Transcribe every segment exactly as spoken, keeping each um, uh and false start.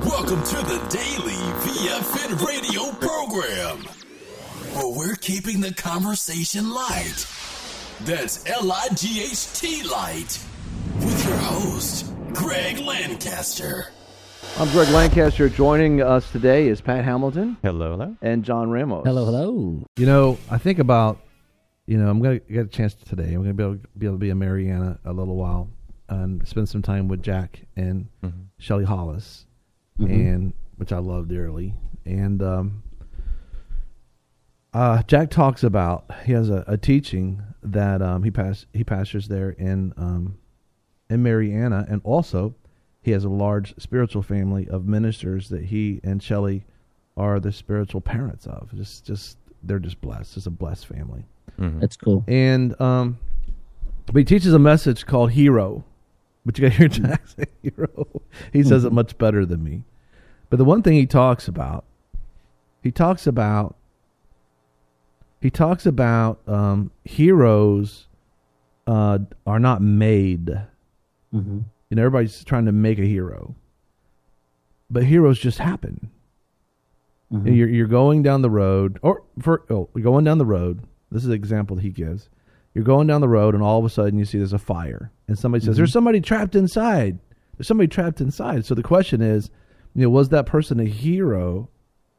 Welcome to the Daily V F N radio program, where we're keeping the conversation light. That's L I G H T light. With your host, Greg Lancaster. I'm Greg Lancaster. Joining us today is Pat Hamilton. Hello, hello. And John Ramos. Hello, hello. You know, I think about, you know, I'm going to get a chance today. I'm going to be able, be able to be in Marianna a little while and spend some time with Jack and mm-hmm. Shelly Hollis, mm-hmm. and which I love dearly. And um, uh, Jack talks about, he has a, a teaching that um, he pass, he pastors there in um, in Marianna, and also he has a large spiritual family of ministers that he and Shelly are the spiritual parents of. Just, just they're just blessed. It's a blessed family. Mm-hmm. That's cool. And um, but he teaches a message called Hero. But you got to hear Jack say Hero. He says it much better than me. But the one thing he talks about, he talks about, he talks about um, heroes uh, are not made. Mm-hmm. You know, everybody's trying to make a hero, but heroes just happen. Mm-hmm. You're you're going down the road, or for oh, you're going down the road. This is an example that he gives. You're going down the road, and all of a sudden you see there's a fire, and somebody says, mm-hmm. "There's somebody trapped inside." There's somebody trapped inside. So the question is, you know, was that person a hero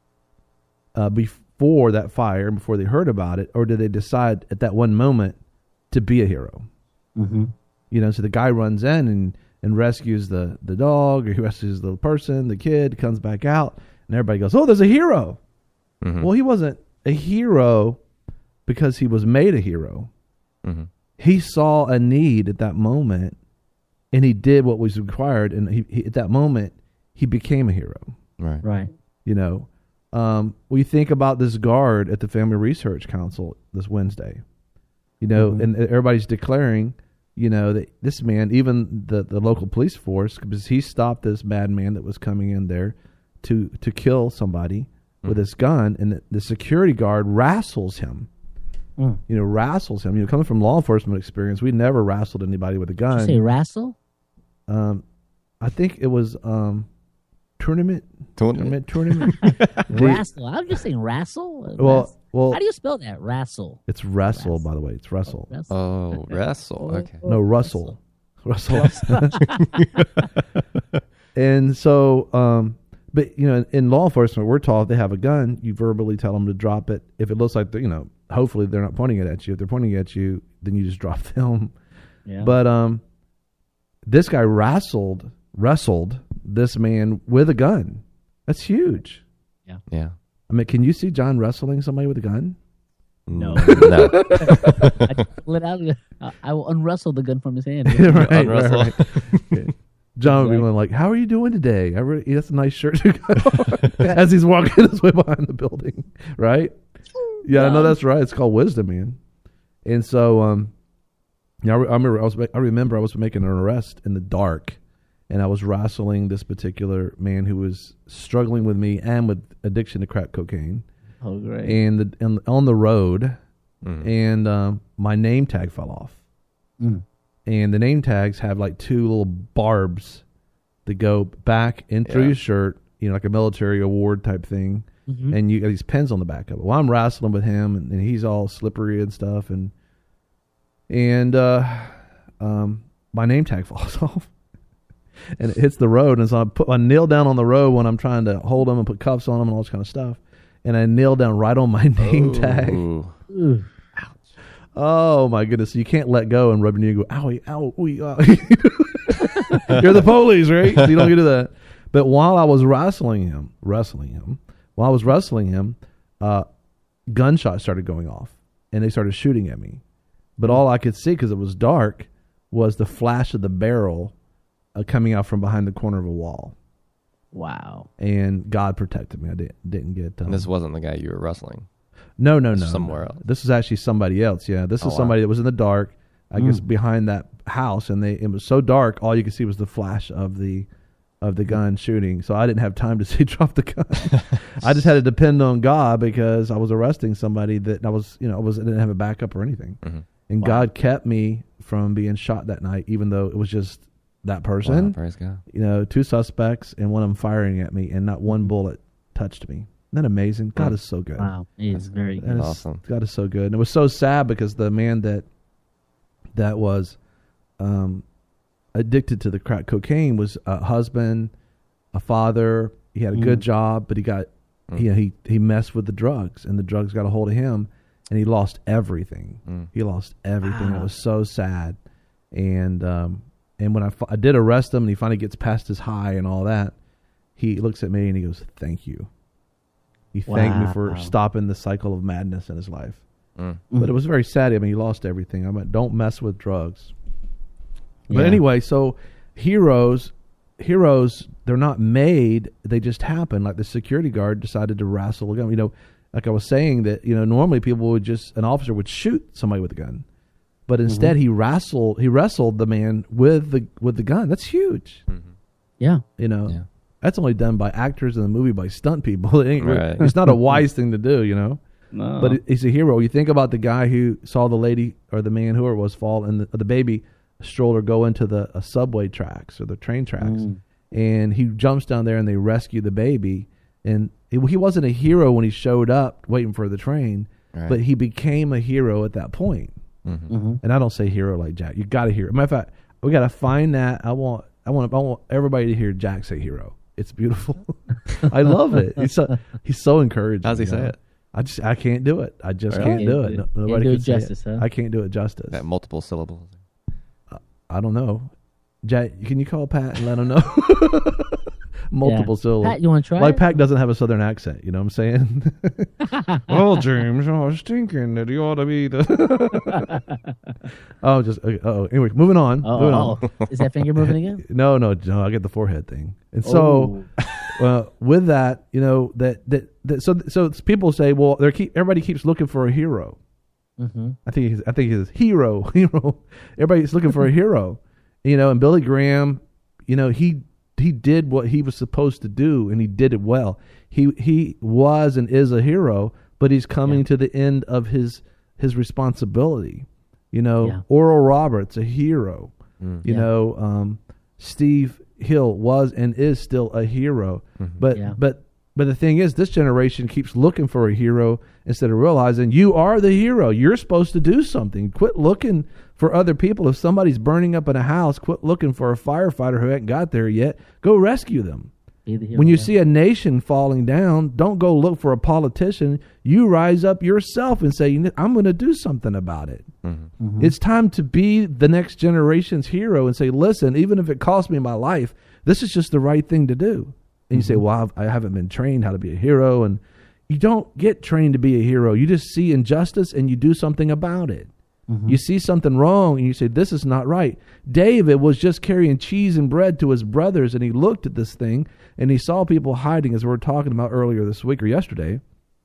uh, before that fire, before they heard about it, or did they decide at that one moment to be a hero? Mm-hmm. You know, so the guy runs in and, and rescues the, the dog, or he rescues the person, the kid comes back out, and everybody goes, "Oh, there's a hero." Mm-hmm. Well, he wasn't a hero because he was made a hero. Mm-hmm. He saw a need at that moment, and he did what was required, and he, he, at that moment, he became a hero. Right. Right. You know, um, we think about this guard at the Family Research Council this Wednesday, you know, mm-hmm. and everybody's declaring, you know, that this man, even the, the local police force, because he stopped this madman that was coming in there to, to kill somebody mm-hmm. with his gun, and the, the security guard wrestles him. Mm. You know, wrestles him. You know, coming from law enforcement experience, we never wrestled anybody with a gun. Did you say wrestle? Um, I think it was um, tournament, tournament, tournament. Wrestle. I was just saying wrestle. Well, well. How do you spell that? Wrestle. It's wrestle, wrestle. By the way. It's wrestle. Oh, wrestle. Oh, wrestle. Okay. No, Russell. Russell. And so, um, but you know, in, in law enforcement, we're taught if they have a gun, you verbally tell them to drop it. If it looks like they're, you know, hopefully they're not pointing it at you. If they're pointing at you, then you just drop them. Yeah. But um, this guy wrestled wrestled this man with a gun. That's huge. Yeah. Yeah. I mean, can you see John wrestling somebody with a gun? No. No. I, let out, I, I will unwrestle the gun from his hand. right, right, right. right. Okay. John would be going like, "How are you doing today? I really, that's a nice shirt." As he's walking his way behind the building, right? Yeah, I know that's right. It's called wisdom, man. And so, um, yeah, I, re- I remember I was I remember I was making an arrest in the dark, and I was wrestling this particular man who was struggling with me and with addiction to crack cocaine. Oh, great! And, the, and on the road, mm. and um, my name tag fell off. Mm. And the name tags have like two little barbs that go back in through yeah. your shirt, you know, like a military award type thing. Mm-hmm. And you got these pins on the back of it. Well, I'm wrestling with him, and, and he's all slippery and stuff. And and uh, um, my name tag falls off. And it hits the road. And so I put my nail down on the road when I'm trying to hold him and put cuffs on him and all this kind of stuff. And I nailed down right on my name oh. tag. Ooh. Oh, my goodness. You can't let go and rub your knee and go, owie, owie, owie. You're the police, right? So you don't get to that. But while I was wrestling him, wrestling him, while I was wrestling him, uh, gunshots started going off, and they started shooting at me. But all I could see, because it was dark, was the flash of the barrel uh, coming out from behind the corner of a wall. Wow. And God protected me. I didn't, didn't get... Um, and this wasn't the guy you were wrestling? No, no, no. Somewhere no. else. This is actually somebody else. Yeah, this oh, is somebody wow. that was in the dark, I mm. guess, behind that house, and they it was so dark, all you could see was the flash of the of the gun shooting. So I didn't have time to see drop the gun. I just had to depend on God because I was arresting somebody that I was, you know, I was I didn't have a backup or anything. Mm-hmm. And wow. God kept me from being shot that night, even though it was just that person. Wow, praise God. You know, two suspects and one of them firing at me, and not one bullet touched me. Isn't that amazing? God Mm. is so good. Wow, he is very And good. it's- Awesome. God is so good. And it was so sad because the man that that was um, addicted to the crack cocaine was a husband, a father. He had a good Mm. job, but he got Mm. he he he messed with the drugs, and the drugs got a hold of him, and he lost everything. Mm. He lost everything. It Wow. was so sad. And um, and when I, fi- I did arrest him, and he finally gets past his high and all that, he looks at me and he goes, "Thank you." He thanked me for Wow. stopping the cycle of madness in his life. Mm. But it was very sad. I mean, he lost everything. I mean, don't mess with drugs. But Yeah. anyway, so heroes, heroes, they're not made. They just happen. Like the security guard decided to wrestle a gun. You know, like I was saying that, you know, normally people would just, an officer would shoot somebody with a gun. But instead he wrestled, he wrestled the man with the, with the gun. That's huge. Mm-hmm. Yeah. You know, Yeah. that's only done by actors in the movie, by stunt people. It ain't really- Right. It's not a wise thing to do, you know. No. But it, he's a hero. You think about the guy who saw the lady or the man, whoever it was, fall, and the, the baby stroller go into the uh, subway tracks or the train tracks, Mm. and he jumps down there and they rescue the baby. And he, he wasn't a hero when he showed up waiting for the train, Right. but he became a hero at that point. Mhm. hmm And I don't say hero like Jack. You got to hear. Matter of fact, we got to find that. I want, I want, I want everybody to hear Jack say hero. It's beautiful. I love it. He's so, he's so encouraging. How's he you say know? it? I just I can't do it. I just Really? can't do it. Can't No, do- nobody can't do can it say justice, huh? I can't do it justice. That multiple syllables. I don't know. Jack, can you call Pat and let him know? Multiple Yeah. syllables. Pat, you want to try Like it? Pat doesn't have a southern accent. You know what I'm saying? Well, James, I was thinking that you ought to be the. oh, just oh. Anyway, moving on. Oh, moving on. oh. Is that finger moving again? No, no, no. I get the forehead thing, and so Oh. uh, with that, you know that, that that so so people say, well, they keep everybody keeps looking for a hero. Mm-hmm. I think he's, I think he's hero, hero. Everybody's looking for a hero, you know. And Billy Graham, you know, he he did what he was supposed to do, and he did it well. He he was and is a hero, but he's coming Yeah. to the end of his his responsibility. You know, Yeah. Oral Roberts, a hero. Mm. You Yeah. know, um, Steve Hill was and is still a hero. But Yeah. but but the thing is, this generation keeps looking for a hero instead of realizing you are the hero. You're supposed to do something. Quit looking for other people. If somebody's burning up in a house, quit looking for a firefighter who hasn't got there yet. Go rescue them. Be the hero, When you yeah. see a nation falling down, don't go look for a politician. You rise up yourself and say, I'm going to do something about it. Mhm. It's time to be the next generation's hero and say, listen, even if it costs me my life, this is just the right thing to do. And you say, well, I've, I haven't been trained how to be a hero. And you don't get trained to be a hero. You just see injustice and you do something about it. You see something wrong and you say, this is not right. David was just carrying cheese and bread to his brothers, and he looked at this thing and he saw people hiding, as we were talking about earlier this week or yesterday.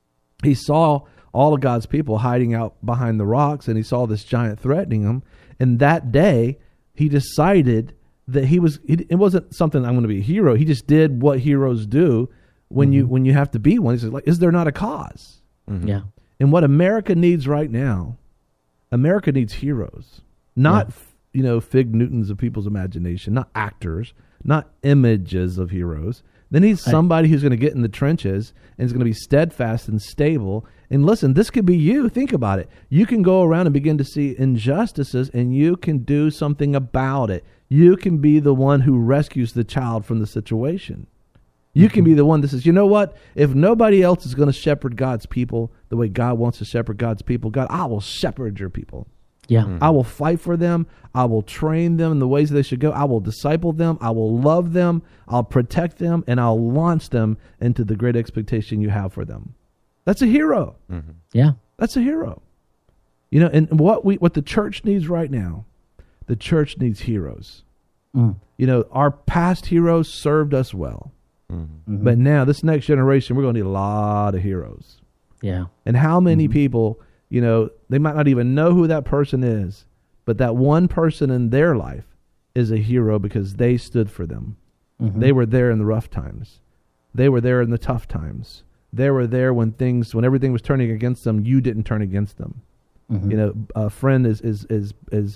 He saw all of God's people hiding out behind the rocks, and he saw this giant threatening him. And that day, he decided that he was, it it wasn't something, I'm going to be a hero. He just did what heroes do when you when you have to be one. He says, like, is there not a cause? Yeah. And what America needs right now, America needs heroes, not Yeah. f- you know fig Newtons of people's imagination, not actors, not images of heroes. They need somebody who's going to get in the trenches and is going to be steadfast and stable. And listen, this could be you. Think about it. You can go around and begin to see injustices, and you can do something about it. You can be the one who rescues the child from the situation. You can be the one that says, you know what? If nobody else is going to shepherd God's people the way God wants to shepherd God's people, God, I will shepherd your people. Yeah. I will fight for them. I will train them in the ways they should go. I will disciple them. I will love them. I'll protect them, and I'll launch them into the great expectation you have for them. That's a hero. Yeah. That's a hero. You know, and what we what the church needs right now, the church needs heroes. Mm. You know, our past heroes served us well. Mhm. But now, this next generation, we're going to need a lot of heroes. Yeah. And how many people, you know, they might not even know who that person is, but that one person in their life is a hero because they stood for them. Mhm. They were there in the rough times. They were there in the tough times. They were there when things, when everything was turning against them, you didn't turn against them. Mhm. You know, a friend is, is, is, is,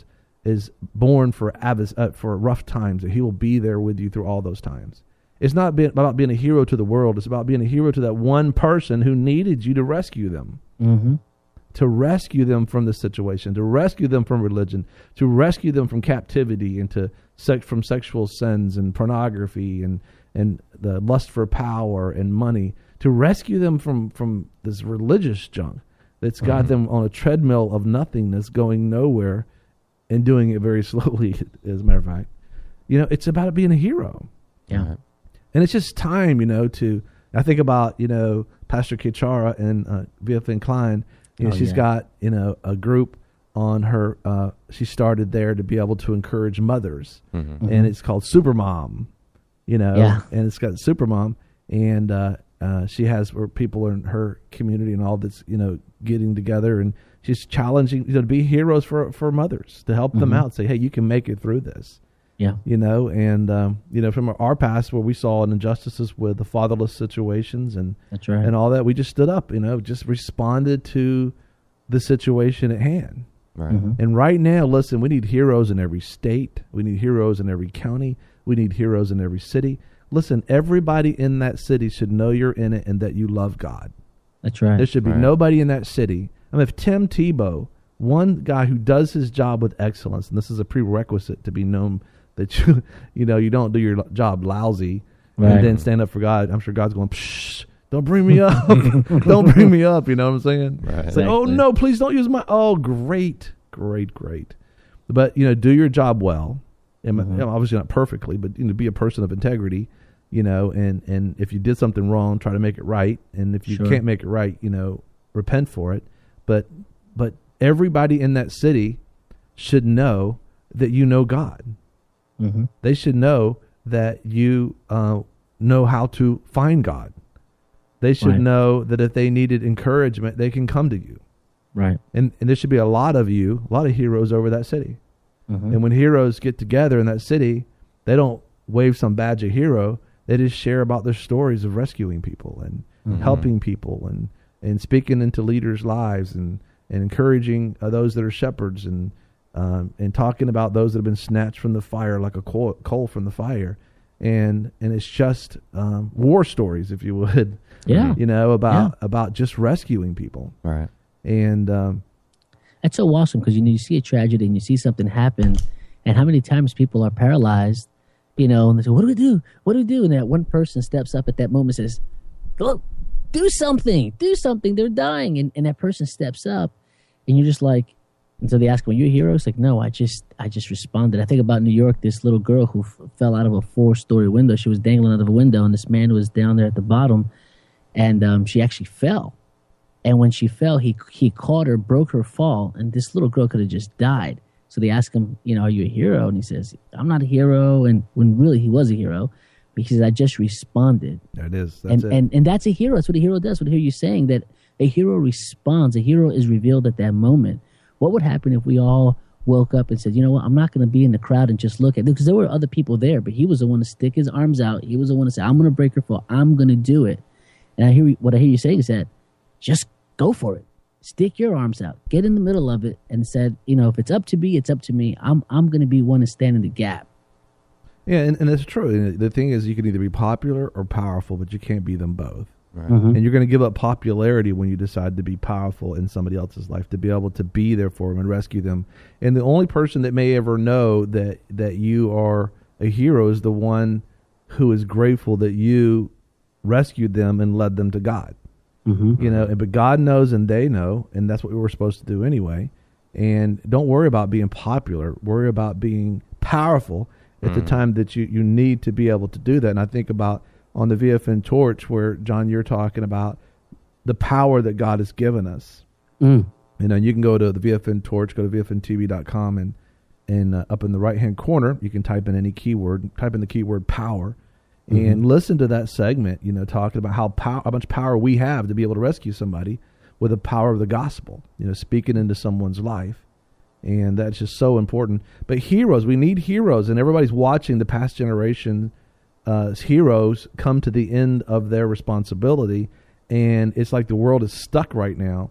is born for avis, uh, for rough times, that he will be there with you through all those times. It's not be, about being a hero to the world. It's about being a hero to that one person who needed you to rescue them. Mm-hmm. To rescue them from the situation, to rescue them from religion, to rescue them from captivity and to sex, from sexual sins and pornography and, and the lust for power and money, to rescue them from, from this religious junk that's got mm-hmm. them on a treadmill of nothingness, going nowhere and doing it very slowly, as a matter of fact. You know, it's about being a hero. Yeah. And it's just time, you know, to, I think about, you know, Pastor Kichara and uh, V F N Klein. You know, oh, she's yeah. got, you know, a group on her, uh, she started there to be able to encourage mothers. Mm-hmm. And Mm-hmm. it's called Supermom, you know, Yeah. and it's got Supermom. And uh, uh, she has where people in her community and all that's, you know, getting together. And she's challenging, you know, to be heroes for, for mothers, to help mm-hmm. them out, say, hey, you can make it through this. Yeah. You know, and, um, you know, from our past where we saw injustices with the fatherless situations and That's right. and all that, we just stood up, you know, just responded to the situation at hand. Right. Mm-hmm. And right now, listen, we need heroes in every state. We need heroes in every county. We need heroes in every city. Listen, everybody in that city should know you're in it and that you love God. That's right. There should be Right. nobody in that city. I mean, if Tim Tebow, one guy who does his job with excellence, and this is a prerequisite to be known that you, you know, you don't do your job lousy Right. and then stand up for God. I'm sure God's going, psh, don't bring me up. Don't bring me up. You know what I'm saying? Right. Say, oh, Exactly. no, please don't use my, oh, great, great, great. But, you know, do your job well. And, Mhm. you know, obviously not perfectly, but, you know, be a person of integrity, you know, and, and if you did something wrong, try to make it right. And if you Sure. can't make it right, you know, repent for it. But, but everybody in that city should know that you know God. Mm-hmm. They should know that you uh, know how to find God. They should Right. know that if they needed encouragement, they can come to you. Right. And, and there should be a lot of you, a lot of heroes over that city. Mm-hmm. And when heroes get together in that city, they don't wave some badge of hero. They just share about their stories of rescuing people and Mhm. helping people and, and speaking into leaders' lives and, and encouraging uh, those that are shepherds and um, and talking about those that have been snatched from the fire like a coal, coal from the fire. And and it's just um, war stories, if you would. Yeah. You know, about Yeah. about just rescuing people. Right. And um, That's so awesome because you know you see a tragedy and you see something happen, and how many times people are paralyzed, you know, and they say, "What do we do? What do we do?" And that one person steps up at that moment and says, "Look, do something, do something. They're dying," and and that person steps up, and you're just like, and so they ask, "Well, you're a hero?" It's like, "No, I just I just responded." I think about New York, this little girl who f- fell out of a four-story window. She was dangling out of a window, and this man was down there at the bottom, and um, she actually fell. And when she fell, he he caught her, broke her fall, and this little girl could have just died. So they asked him, you know, "Are you a hero?" And he says, "I'm not a hero." And when really he was a hero, but he says, "I just responded." there it is. That's and, it. and and that's a hero. That's what a hero does. What I hear you saying, that a hero responds. A hero is revealed at that moment. What would happen if we all woke up and said, "You know what? I'm not going to be in the crowd and just look at it," because there were other people there, but he was the one to stick his arms out. He was the one to say, "I'm going to break her fall. I'm going to do it." And I hear what I hear you saying is that just go for it. Stick your arms out. Get in the middle of it and said, you know, if it's up to me, it's up to me. I'm I'm going to be one to stand in the gap. Yeah, and, and it's true. And the thing is, you can either be popular or powerful, but you can't be them both. Right. Mm-hmm. And you're going to give up popularity when you decide to be powerful in somebody else's life, to be able to be there for them and rescue them. And the only person that may ever know that, that you are a hero is the one who is grateful that you rescued them and led them to God. Mm-hmm. You know, and but God knows and they know, and that's what we were supposed to do anyway. And don't worry about being popular. Worry about being powerful at the time that you, you need to be able to do that. And I think about on the V F N Torch where, John, you're talking about the power that God has given us. Mm. You know, you can go to the V F N Torch, go to V F N T V dot com, and, and uh, up in the right-hand corner, you can type in any keyword, type in the keyword power, Mm-hmm. and listen to that segment, you know, talking about how pow- how much power we have to be able to rescue somebody with the power of the gospel, you know, speaking into someone's life. And that's just so important. But heroes, we need heroes, and everybody's watching the past generation uh, heroes come to the end of their responsibility. And it's like the world is stuck right now.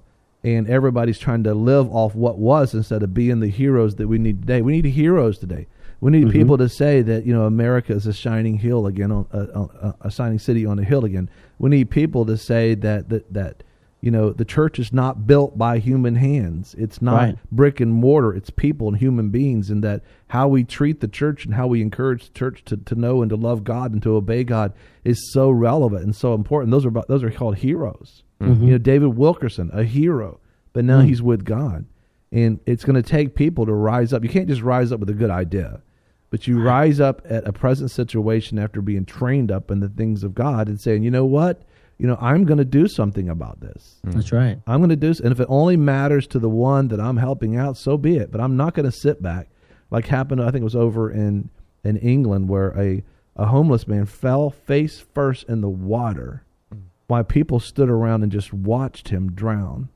and everybody's trying to live off what was instead of being the heroes that we need today. We need heroes today. We need mm-hmm. people to say that, you know, America is a shining hill again, on a, a, a shining city on a hill again. We need people to say that that that you know, the church is not built by human hands. It's not right. brick and mortar. It's people and human beings, and that how we treat the church and how we encourage the church to, to know and to love God and to obey God is so relevant and so important. Those are those are called heroes. Mm-hmm. You know, David Wilkerson, a hero, but now mm-hmm. he's with God, and it's going to take people to rise up. You can't just rise up with a good idea, but you right. rise up at a present situation after being trained up in the things of God and saying, you know what? You know, I'm going to do something about this. That's right. I'm going to do, and if it only matters to the one that I'm helping out, so be it. But I'm not going to sit back, like happened. I think it was over in in England, where a a homeless man fell face first in the water, mm. while people stood around and just watched him drown.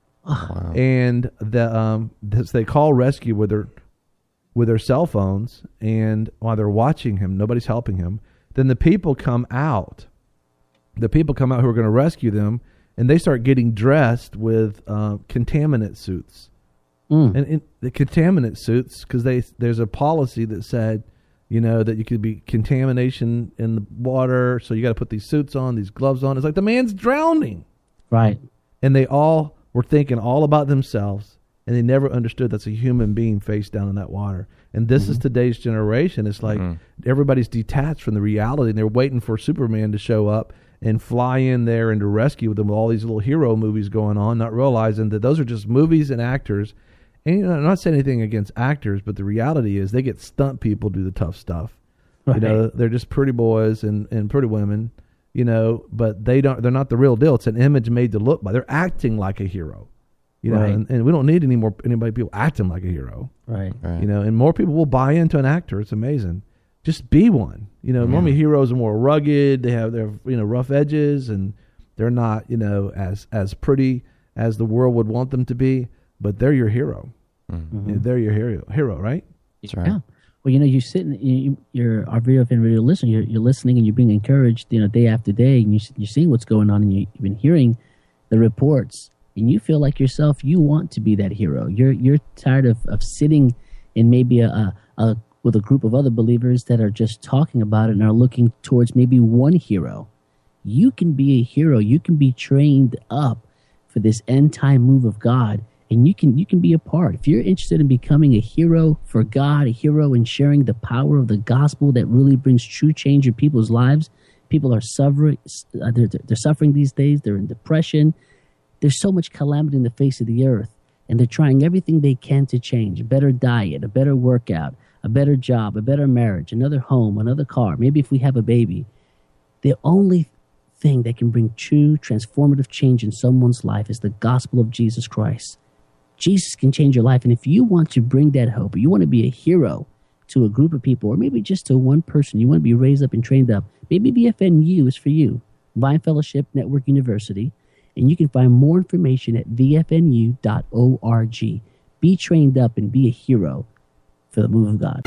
Wow. And the um, this, they call rescue with their with their cell phones, and while they're watching him, nobody's helping him. Then the people come out. The people come out who are going to rescue them, and they start getting dressed with uh, contaminant suits. Mm. And in the contaminant suits, because they there's a policy that said, you know, that you could be contamination in the water, so you got to put these suits on, these gloves on. It's like the man's drowning. Right. And they all were thinking all about themselves, and they never understood that's a human being face down in that water. And this mm-hmm. is today's generation. It's like mm-hmm. everybody's detached from the reality, and they're waiting for Superman to show up and fly in there and to rescue them with all these little hero movies going on, not realizing that those are just movies and actors. And you know, I'm not saying anything against actors, but the reality is they get stunt people do the tough stuff. Right. You know, they're just pretty boys and, and pretty women, you know, but they don't, they're not the real deal. It's an image made to look by. They're acting like a hero. You know, right. and, and we don't need any more anybody people acting like a hero. Right. right. You know, and more people will buy into an actor. It's amazing. Just be one. You know, yeah. normally heroes are more rugged. They have their, you know, rough edges, and they're not, you know, as as pretty as the world would want them to be. But they're your hero. Mm-hmm. They're your hero, hero, right? That's right. Yeah. Well, you know, you sit, you, you're our video fan radio listener. You're, you're listening, and you're being encouraged, you know, day after day, and you, you're seeing what's going on, and you, you've been hearing the reports, and you feel like yourself, you want to be that hero. You're you're tired of, of sitting in maybe a, a, a with a group of other believers that are just talking about it and are looking towards maybe one hero. You can be a hero. You can be trained up for this end time move of God, and you can you can be a part. If you're interested in becoming a hero for God, a hero in sharing the power of the gospel that really brings true change in people's lives. People are suffering. They're, they're suffering these days. They're in depression. There's so much calamity in the face of the earth, and they're trying everything they can to change. A better diet, a better workout, a better job, a better marriage, another home, another car, maybe if we have a baby. The only thing that can bring true transformative change in someone's life is the gospel of Jesus Christ. Jesus can change your life, and if you want to bring that hope, or you want to be a hero to a group of people, or maybe just to one person, you want to be raised up and trained up, maybe V F N U is for you, Vine Fellowship Network University, and you can find more information at v f n u dot org. Be trained up and be a hero for the move of God.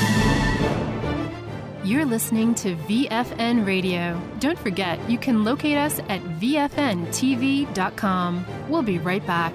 You're listening to V F N Radio. Don't forget, you can locate us at v f n t v dot com. We'll be right back.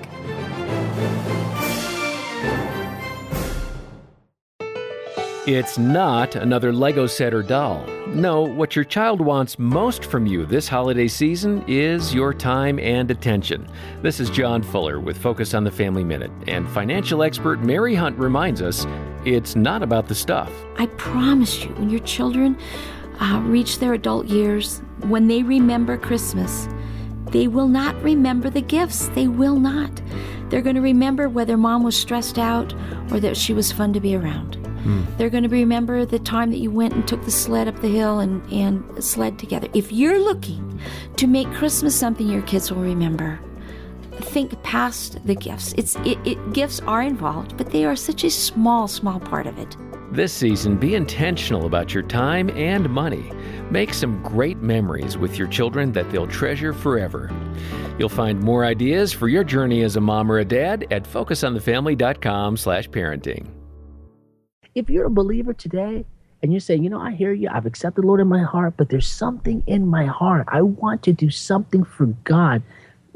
It's not another Lego set or doll. No, what your child wants most from you this holiday season is your time and attention. This is John Fuller with Focus on the Family Minute, and financial expert Mary Hunt reminds us it's not about the stuff. I promise you, when your children uh, reach their adult years, when they remember Christmas, they will not remember the gifts. They will not. They're going to remember whether mom was stressed out or that she was fun to be around. Hmm. They're going to remember the time that you went and took the sled up the hill and, and sled together. If you're looking to make Christmas something your kids will remember, think past the gifts. It's it, it gifts are involved, but they are such a small, small part of it. This season, be intentional about your time and money. Make some great memories with your children that they'll treasure forever. You'll find more ideas for your journey as a mom or a dad at focus on the family dot com slash parenting. If you're a believer today and you're saying, you know, I hear you, I've accepted the Lord in my heart, but there's something in my heart. I want to do something for God.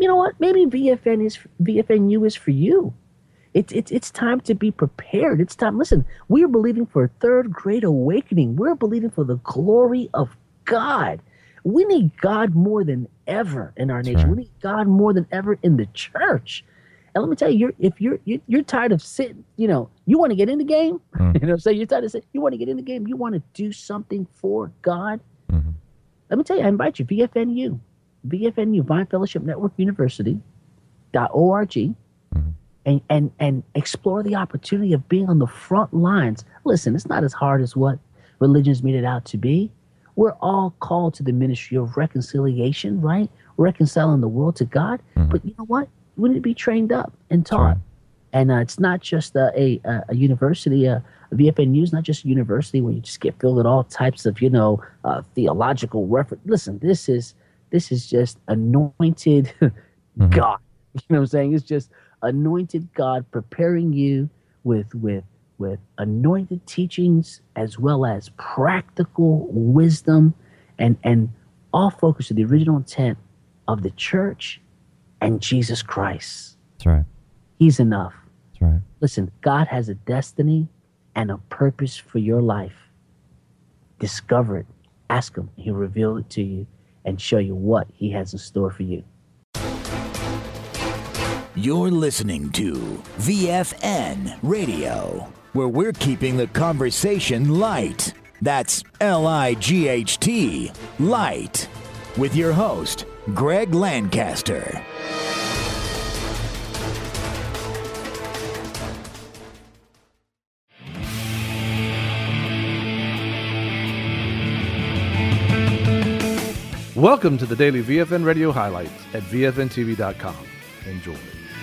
you know what? Maybe V F N is V F N U is for you. It's it's it's time to be prepared. It's time. Listen, we are believing for a third great awakening. We're believing for the glory of God. We need God more than ever in our That's nation. right. We need God more than ever in the church. And let me tell you, you're, if you're, you're you're tired of sitting, you know, you want to get in the game. Mm. You know what I'm saying? You're tired of saying, you want to get in the game. You want to do something for God. Mm-hmm. Let me tell you, I invite you, V F N U, V F N U, Vine Fellowship Network University, dot org, Mm-hmm. and, and, and explore the opportunity of being on the front lines. Listen, it's not as hard as what religions made it out to be. We're all called to the ministry of reconciliation, right? Reconciling the world to God. Mm-hmm. But you know what? We need to be trained up and taught. right. And uh, it's not just uh, a, a a university. Uh, V F N U is not just a university where you just get filled with all types of, you know, uh, theological reference. Listen, this is this is just anointed Mm-hmm. God. You know what I'm saying? It's just anointed God preparing you with with with anointed teachings as well as practical wisdom, and and all focused on the original intent of the church and Jesus Christ. That's right. He's enough. That's right. Listen, God has a destiny and a purpose for your life. Discover it. Ask him. He'll reveal it to you and show you what he has in store for you. You're listening to V F N Radio, where we're keeping the conversation light. That's L I G H T, light. With your host, Greg Lancaster. Welcome to the daily V F N Radio highlights at V F N T V dot com. Enjoy.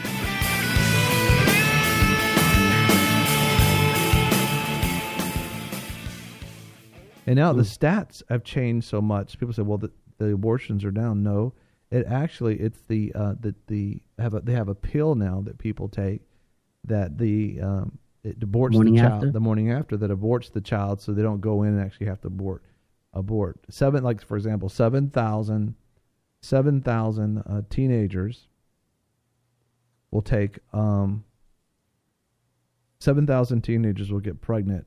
And now the stats have changed so much. People say, "Well, the, the abortions are down." No, it actually it's the uh, the the have a, they have a pill now that people take that the um, it aborts Morning the child after? the morning after that aborts the child, so they don't go in and actually have to abort abort seven like for example seven thousand seven thousand uh, teenagers will take um seven thousand teenagers will get pregnant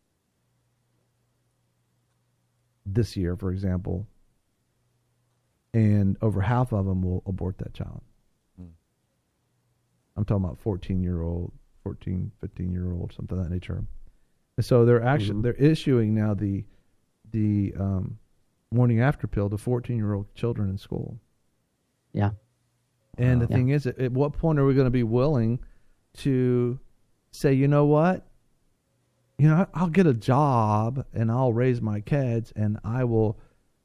this year, for example, and over half of them will abort that child. Hmm. I'm talking about fourteen year old, fourteen, fifteen year old, something of that nature. And so they're actually mm-hmm. they're issuing now the the um, morning after pill to fourteen year old children in school. Yeah. And Wow. the thing Yeah. is, at, at what point are we going to be willing to say, you know what? You know, I'll get a job and I'll raise my kids and I will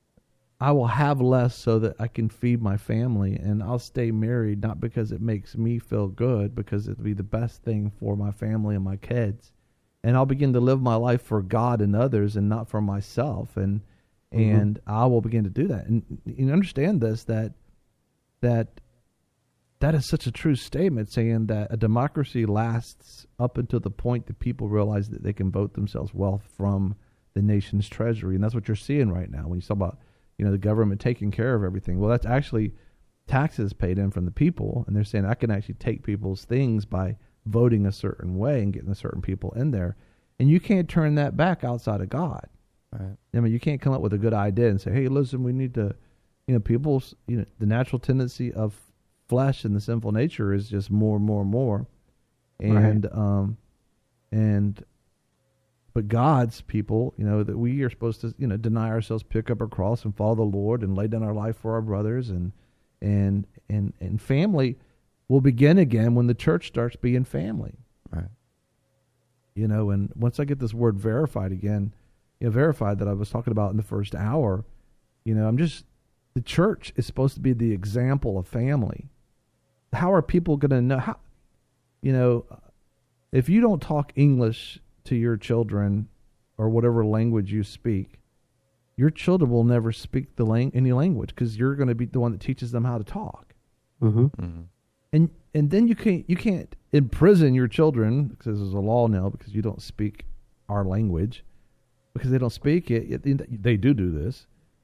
I will have less so that I can feed my family, and I'll stay married not because it makes me feel good, because it'll be the best thing for my family and my kids. And I'll begin to live my life for God and others and not for myself. And mm-hmm. and I will begin to do that. And you understand this, that that that is such a true statement, saying that a democracy lasts up until the point that people realize that they can vote themselves wealth from the nation's treasury. And that's what you're seeing right now when you talk about, you know, the government taking care of everything. Well, that's actually taxes paid in from the people. And they're saying I can actually take people's things by voting a certain way and getting a certain people in there. And you can't turn that back outside of God. Right. I mean, you can't come up with a good idea and say, hey, listen, we need to, you know, people's, you know, the natural tendency of flesh and the sinful nature is just more and more and more. And, right. um, and, but God's people, you know, that we are supposed to, you know, deny ourselves, pick up our cross and follow the Lord and lay down our life for our brothers, and, and, and, and family will begin again when the church starts being family. Right. You know, and once I get this word verified again, you know, verified that I was talking about in the first hour, you know, I'm just, the church is supposed to be the example of family. How are people going to know? How, you know, if you don't talk English to your children or whatever language you speak, your children will never speak the lang- any language, because you're going to be the one that teaches them how to talk. Mm-hmm. Mm-hmm. And and then you can't you can't imprison your children, because there's a law now, because you don't speak our language, because they don't speak it. They do do this.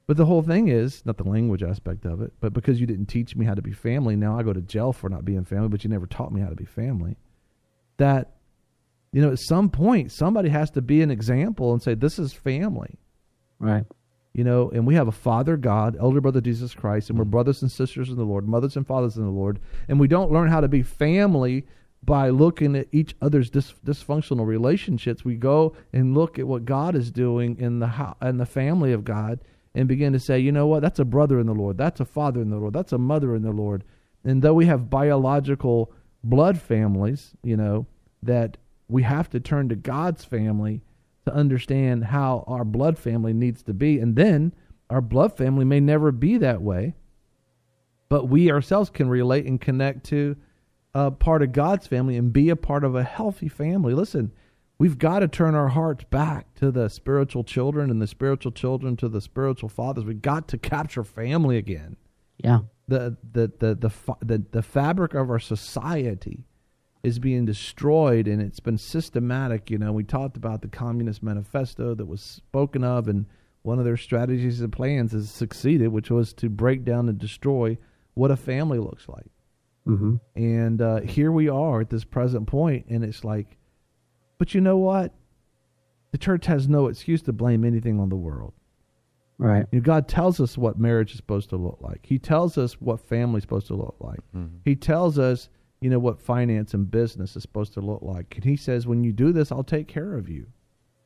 But the whole thing is, not the language aspect of it, but because you didn't teach me how to be family, now I go to jail for not being family, but you never taught me how to be family. That, you know, at some point, somebody has to be an example and say, this is family. Right. You know, and we have a Father God, elder brother Jesus Christ, and we're brothers and sisters in the Lord, mothers and fathers in the Lord, and we don't learn how to be family by looking at each other's dis- dysfunctional relationships. We go and look at what God is doing in the ho- in the family of God and begin to say, you know what, that's a brother in the Lord, that's a father in the Lord, that's a mother in the Lord. And though we have biological blood families, you know, that we have to turn to God's family to understand how our blood family needs to be. And then our blood family may never be that way, but we ourselves can relate and connect to a part of God's family and be a part of a healthy family. Listen, we've got to turn our hearts back to the spiritual children and the spiritual children to the spiritual fathers. We've got to capture family again. Yeah. The, the, the, the, the, the fabric of our society is being destroyed, and it's been systematic. You know, we talked about the Communist Manifesto that was spoken of, and one of their strategies and plans has succeeded, which was to break down and destroy what a family looks like. Mm-hmm. And uh, here we are at this present point, and it's like, but you know what? The church has no excuse to blame anything on the world. Right. You know, God tells us what marriage is supposed to look like. He tells us what family is supposed to look like. Mm-hmm. He tells us, you know, what finance and business is supposed to look like. And he says, when you do this, I'll take care of you.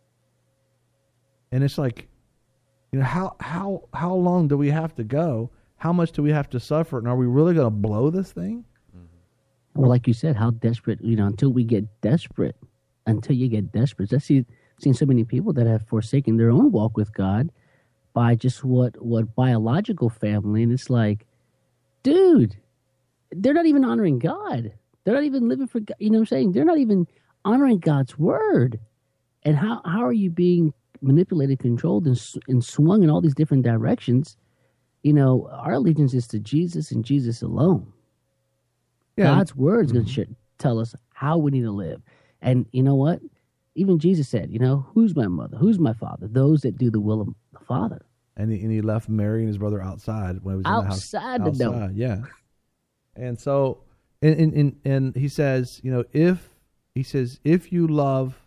And it's like, you know, how how how long do we have to go? How much do we have to suffer? And are we really going to blow this thing? Well, like you said, how desperate, you know, until we get desperate, until you get desperate. I've seen, seen so many people that have forsaken their own walk with God by just what, what biological family. And it's like, dude, they're not even honoring God. They're not even living for God. You know what I'm saying? They're not even honoring God's word. And how, how are you being manipulated, controlled, and, and swung in all these different directions? You know, our allegiance is to Jesus and Jesus alone. Yeah. God's word is mm-hmm. going to tell us how we need to live. And you know what? Even Jesus said, you know, who's my mother? Who's my father? Those that do the will of the Father. And he, and he left Mary and his brother outside when he was outside in the house. Outside the door. Yeah. And so, and, and, and, and he says, you know, if, he says, if you love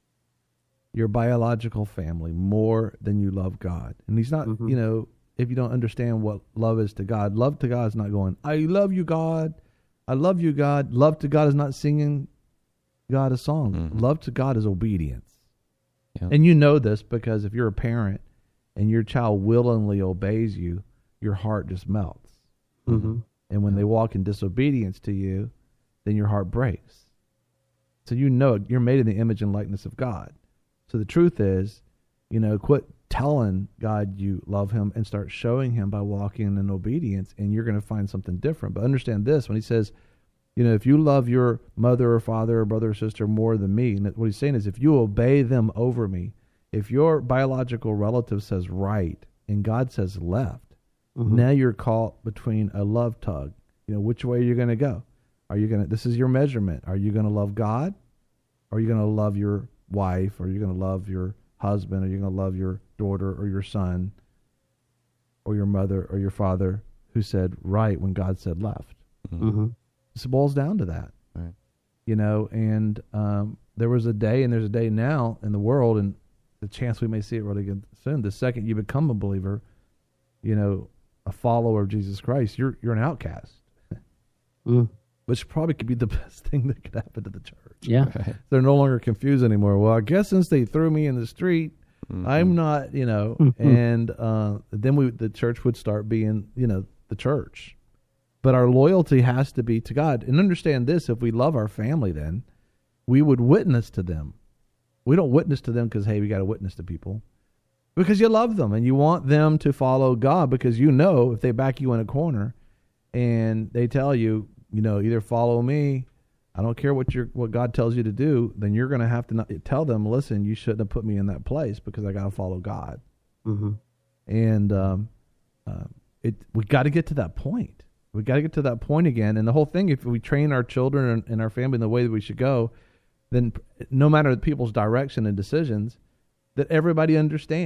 your biological family more than you love God, and he's not, mm-hmm. you know, if you don't understand what love is to God, love to God is not going, I love you, God. I love you, God. Love to God is not singing God a song. Mm-hmm. Love to God is obedience. Yeah. And you know this because if you're a parent and your child willingly obeys you, your heart just melts. Mm-hmm. And when they walk in disobedience to you, then your heart breaks. So you know you're made in the image and likeness of God. So the truth is, you know, quit telling God you love him and start showing him by walking in obedience, and you're going to find something different. But understand this, when he says, you know, if you love your mother or father or brother or sister more than me, and what he's saying is if you obey them over me, if your biological relative says right and God says left, mm-hmm. now you're caught between a love tug. You know, which way are you going to go? Are you going to, this is your measurement. Are you going to love God? Or are you going to love your wife? Or are you going to love your husband? Are you going to love your daughter or your son or your mother or your father who said right when God said left? Mm-hmm. This boils down to that. Right. You know, and um, there was a day and there's a day now in the world, and the chance we may see it really good soon. The second you become a believer, you know, a follower of Jesus Christ, you're you're an outcast. Mm. Which probably could be the best thing that could happen to the church. Yeah. Right. They're no longer confused anymore. Well, I guess since they threw me in the street, mm-hmm. I'm not, you know, mm-hmm. and uh, then we the church would start being, you know, the church. But our loyalty has to be to God. And understand this, if we love our family, then we would witness to them. We don't witness to them because, hey, we got to witness to people. Because you love them and you want them to follow God, because you know if they back you in a corner and they tell you, you know, either follow me, I don't care what your what God tells you to do, then you're going to have to not, tell them, listen, you shouldn't have put me in that place because I got to follow God. Mm-hmm. And um, uh, it we got to get to that point. We got to get to that point again. And the whole thing, if we train our children and, and our family in the way that we should go, then no matter people's direction and decisions, that everybody understands.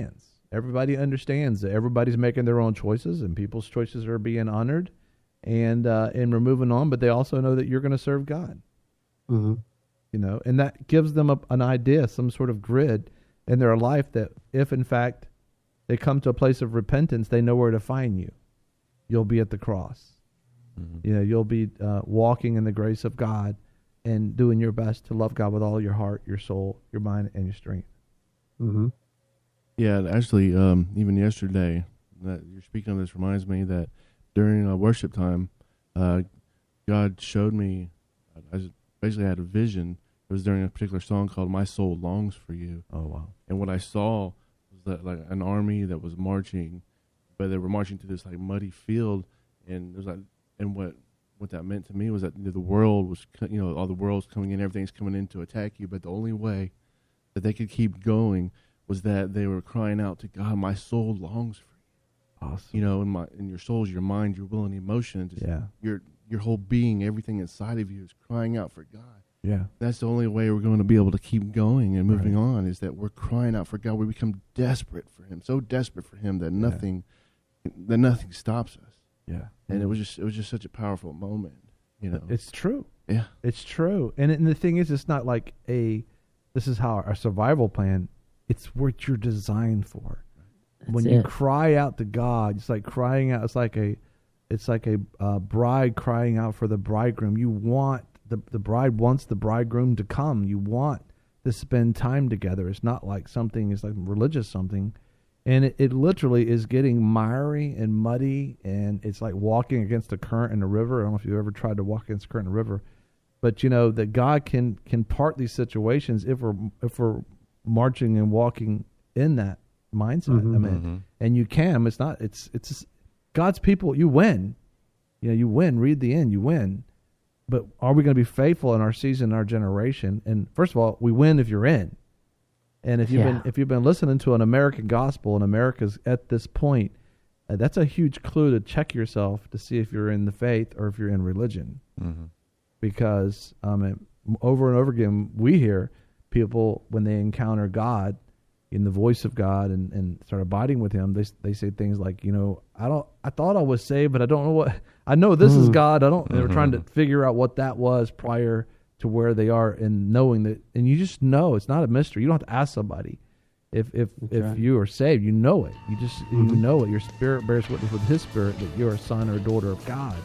Everybody understands that everybody's making their own choices, and people's choices are being honored, and uh, and we're moving on. But they also know that you're going to serve God. Mm-hmm. You know, and that gives them a, an idea, some sort of grid in their life that if, in fact, they come to a place of repentance, they know where to find you. You'll be at the cross. Mm-hmm. You know, you'll be uh, walking in the grace of God and doing your best to love God with all your heart, your soul, your mind, and your strength. Mm-hmm. Yeah, actually, um, even yesterday, that you're speaking of this reminds me that during uh, worship time, uh, God showed me, I basically had a vision. It was during a particular song called "My Soul Longs for You." Oh wow! And what I saw was that like an army that was marching, but they were marching to this like muddy field, and there's like, and what what that meant to me was that the world was, you know, all the world's coming in, everything's coming in to attack you, but the only way that they could keep going was that they were crying out to God, "My soul longs for you." Awesome. You know, in my in your souls, your mind, your will, and emotion, just yeah. your your whole being, everything inside of you is crying out for God. Yeah. That's the only way we're going to be able to keep going and moving right. on, is that we're crying out for God. We become desperate for Him, so desperate for Him that nothing yeah. that nothing stops us. Yeah. And it was just it was just such a powerful moment. You know, it's true. Yeah, it's true. And, it, and the thing is, it's not like a this is how our survival plan. It's what you're designed for. That's when you it. cry out to God, it's like crying out. It's like a, it's like a uh, bride crying out for the bridegroom. You want the the bride wants the bridegroom to come. You want to spend time together. It's not like something. It's like religious something, and it, it literally is getting miry and muddy, and it's like walking against the current in a river. I don't know if you've ever tried to walk against the current in a river, but you know that God can can part these situations if we're if we're marching and walking in that mindset. Mm-hmm. I mean, mm-hmm. and you can. It's not. It's it's God's people. You win. You know, you win. Read the end. You win. But are we going to be faithful in our season, our generation? And first of all, we win if you're in. And if you've Yeah. been if you've been listening to an American gospel and America's at this point, uh, that's a huge clue to check yourself to see if you're in the faith or if you're in religion. Mm-hmm. Because um, over and over again, we hear people when they encounter God, in the voice of God, and, and start abiding with Him, they they say things like, you know, I don't, I thought I was saved, but I don't know what. I know this mm. is God. I don't. Mm-hmm. They were trying to figure out what that was prior to where they are, and knowing that, and you just know it's not a mystery. You don't have to ask somebody if if That's if right. you are saved. You know it. You just Mm-hmm. you know it. Your spirit bears witness with His spirit that you're a son or a daughter of God,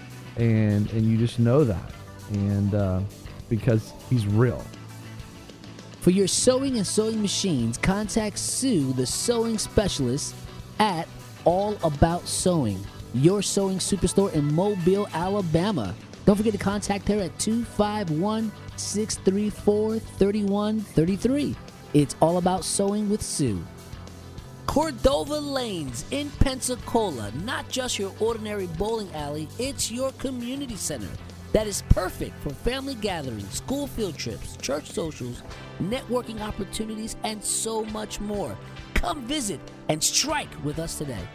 and and you just know that, and uh, because He's real. For your sewing and sewing machines, contact Sue, the sewing specialist, at All About Sewing, your sewing superstore in Mobile, Alabama. Don't forget to contact her at two five one, six three four, three one three three. It's All About Sewing with Sue. Cordova Lanes in Pensacola, not just your ordinary bowling alley, it's your community center that is perfect for family gatherings, school field trips, church socials, networking opportunities, and so much more. Come visit and strike with us today.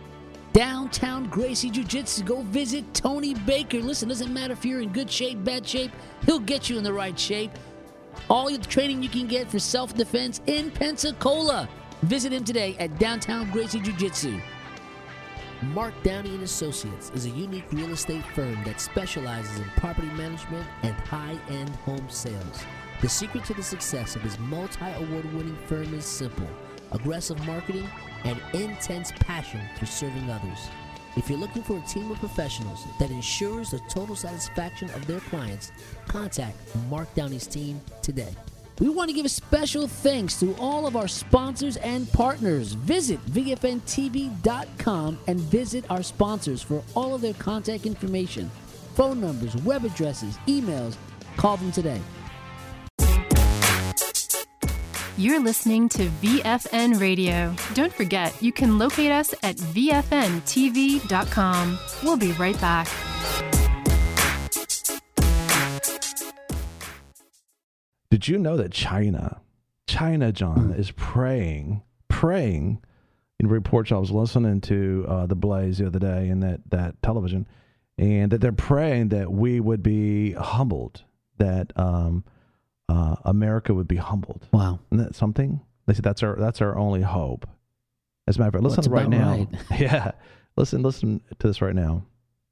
Downtown Gracie Jiu-Jitsu, go visit Tony Baker. Listen, doesn't matter if you're in good shape, bad shape, he'll get you in the right shape. All the training you can get for self-defense in Pensacola. Visit him today at Downtown Gracie Jiu-Jitsu. Mark Downey and Associates is a unique real estate firm that specializes in property management and high-end home sales. The secret to the success of his multi-award winning firm is simple: aggressive marketing and intense passion for serving others. If you're looking for a team of professionals that ensures the total satisfaction of their clients, contact Mark Downey's team today. We want to give a special thanks to all of our sponsors and partners. Visit V F N T V dot com and visit our sponsors for all of their contact information, phone numbers, web addresses, emails. Call them today. You're listening to V F N Radio. Don't forget, you can locate us at V F N T V dot com. We'll be right back. Did you know that China, China, John, is praying, praying in reports I was listening to uh, the Blaze the other day in that, that television, and that they're praying that we would be humbled, that um, uh, America would be humbled. Wow. Isn't that something? They said that's our that's our only hope, As a matter of fact, listen That's right about now. right. Yeah, listen, listen to this right now.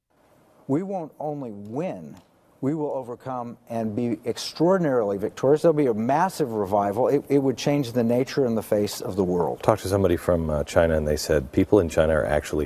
We won't only win, we will overcome and be extraordinarily victorious. There'll be a massive revival. It, it would change the nature and the face of the world. Talked to somebody from uh, China, and they said people in China are actually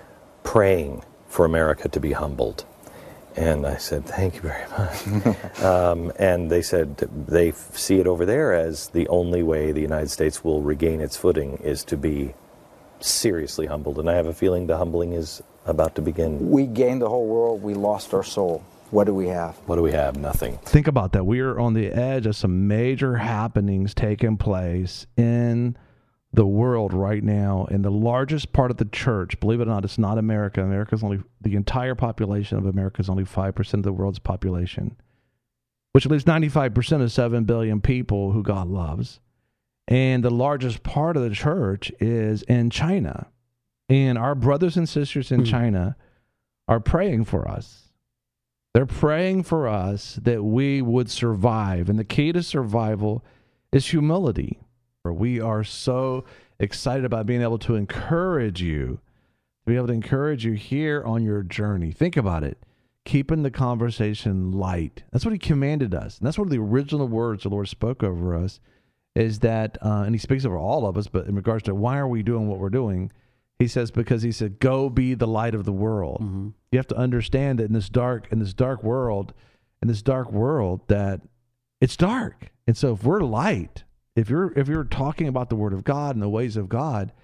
praying for America to be humbled. And I said, thank you very much. um, and they said they see it over there as the only way the United States will regain its footing is to be seriously humbled. And I have a feeling the humbling is about to begin. We gained the whole world, we lost our soul. What do we have? What do we have? Nothing. Think about that. We are on the edge of some major happenings taking place in the world right now. And the largest part of the church, believe it or not, it's not America. America's only, the entire population of America is only five percent of the world's population, which leaves ninety-five percent of seven billion people who God loves. And the largest part of the church is in China. And our brothers and sisters in mm. China are praying for us. They're praying for us that we would survive. And the key to survival is humility. We are so excited about being able to encourage you, to be able to encourage you here on your journey. Think about it. Keeping the conversation light. That's what he commanded us. And that's one of the original words the Lord spoke over us, is that, uh, and he speaks over all of us, but in regards to why are we doing what we're doing, he says, because he said, go be the light of the world. Mm-hmm. You have to understand that in this dark, in this dark world, in this dark world, that it's dark. And so if we're light, if you're if you're talking about the Word of God and the ways of God,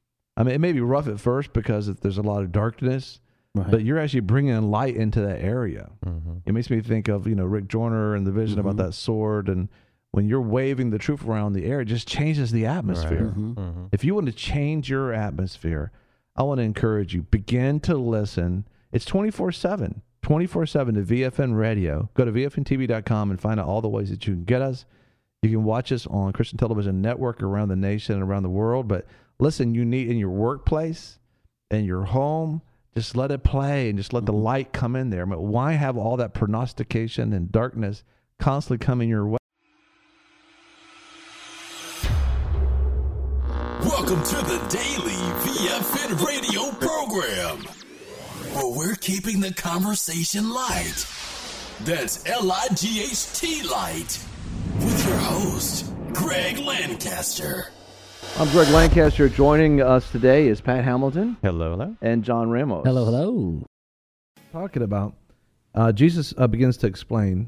I mean, it may be rough at first because there's a lot of darkness, right. but you're actually bringing light into that area. Mm-hmm. It makes me think of, you know, Rick Joyner and the vision mm-hmm. about that sword. And when you're waving the truth around the air, it just changes the atmosphere. Right. Mm-hmm. Mm-hmm. If you want to change your atmosphere, I want to encourage you, begin to listen. It's twenty-four seven, twenty-four seven to V F N Radio. Go to V F N T V dot com and find out all the ways that you can get us. You can watch us on Christian Television Network around the nation and around the world. But listen, you need in your workplace, in your home, just let it play and just let the light come in there. But why have all that prognostication and darkness constantly coming your way? Welcome to the Daily V F N Radio program, where we're keeping the conversation light. That's L I G H T light. With your host, Greg Lancaster. I'm Greg Lancaster. Joining us today is Pat Hamilton. Hello, hello. And John Ramos. Hello, hello. Talking about, uh, Jesus uh, begins to explain,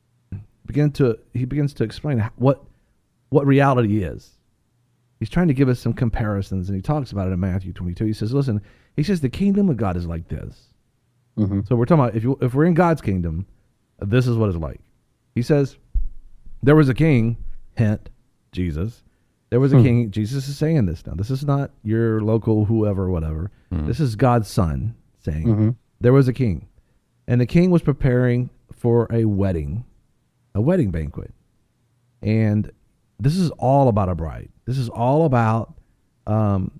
begin to he begins to explain what what reality is. He's trying to give us some comparisons, and he talks about it in Matthew twenty-two. He says, listen, he says the kingdom of God is like this. Mm-hmm. So we're talking about, if, you, if we're in God's kingdom, this is what it's like. He says, there was a king, hint, Jesus. There was a hmm. king. Jesus is saying this now. This is not your local whoever, whatever. Hmm. This is God's son saying, mm-hmm. there was a king. And the king was preparing for a wedding, a wedding banquet. And this is all about a bride. This is all about um,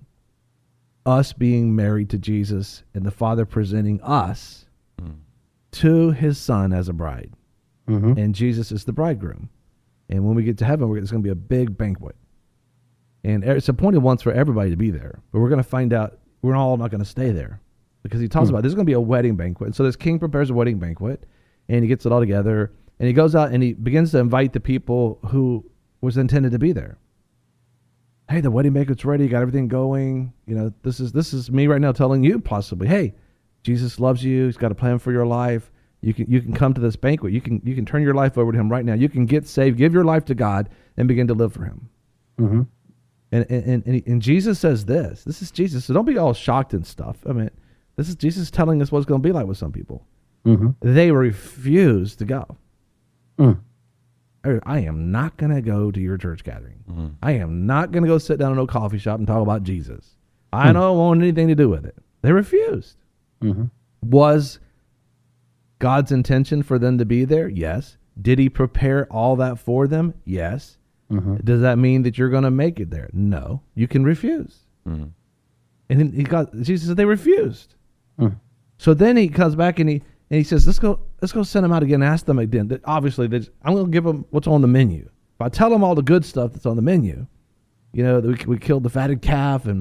us being married to Jesus and the Father presenting us hmm. to his son as a bride. Mm-hmm. And Jesus is the bridegroom. And when we get to heaven, it's going to be a big banquet. And it's appointed once for everybody to be there. But we're going to find out we're all not going to stay there. Because he talks mm. about there's going to be a wedding banquet. And so this king prepares a wedding banquet, and he gets it all together. And he goes out and he begins to invite the people who was intended to be there. Hey, the wedding banquet's ready. You got everything going. You know, this is this is me right now telling you possibly, hey, Jesus loves you. He's got a plan for your life. You can you can come to this banquet. You can you can turn your life over to him right now. You can get saved, give your life to God, and begin to live for him. Mm-hmm. And and and, and Jesus says this. This is Jesus. So don't be all shocked and stuff. I mean, this is Jesus telling us what it's going to be like with some people. Mm-hmm. They refuse to go. Mm. I am not going to go to your church gathering. Mm-hmm. I am not going to go sit down in a coffee shop and talk about Jesus. I mm. don't want anything to do with it. They refused. Mm-hmm. Was God's intention for them to be there? Yes. Did he prepare all that for them? Yes. Mm-hmm. Does that mean that you're going to make it there? No. You can refuse. Mm-hmm. And then he got Jesus said they refused. Mm. So then he comes back and he and he says, "Let's go. Let's go send them out again. Ask them again. That obviously, I'm going to give them what's on the menu. If I tell them all the good stuff that's on the menu, you know, we we killed the fatted calf and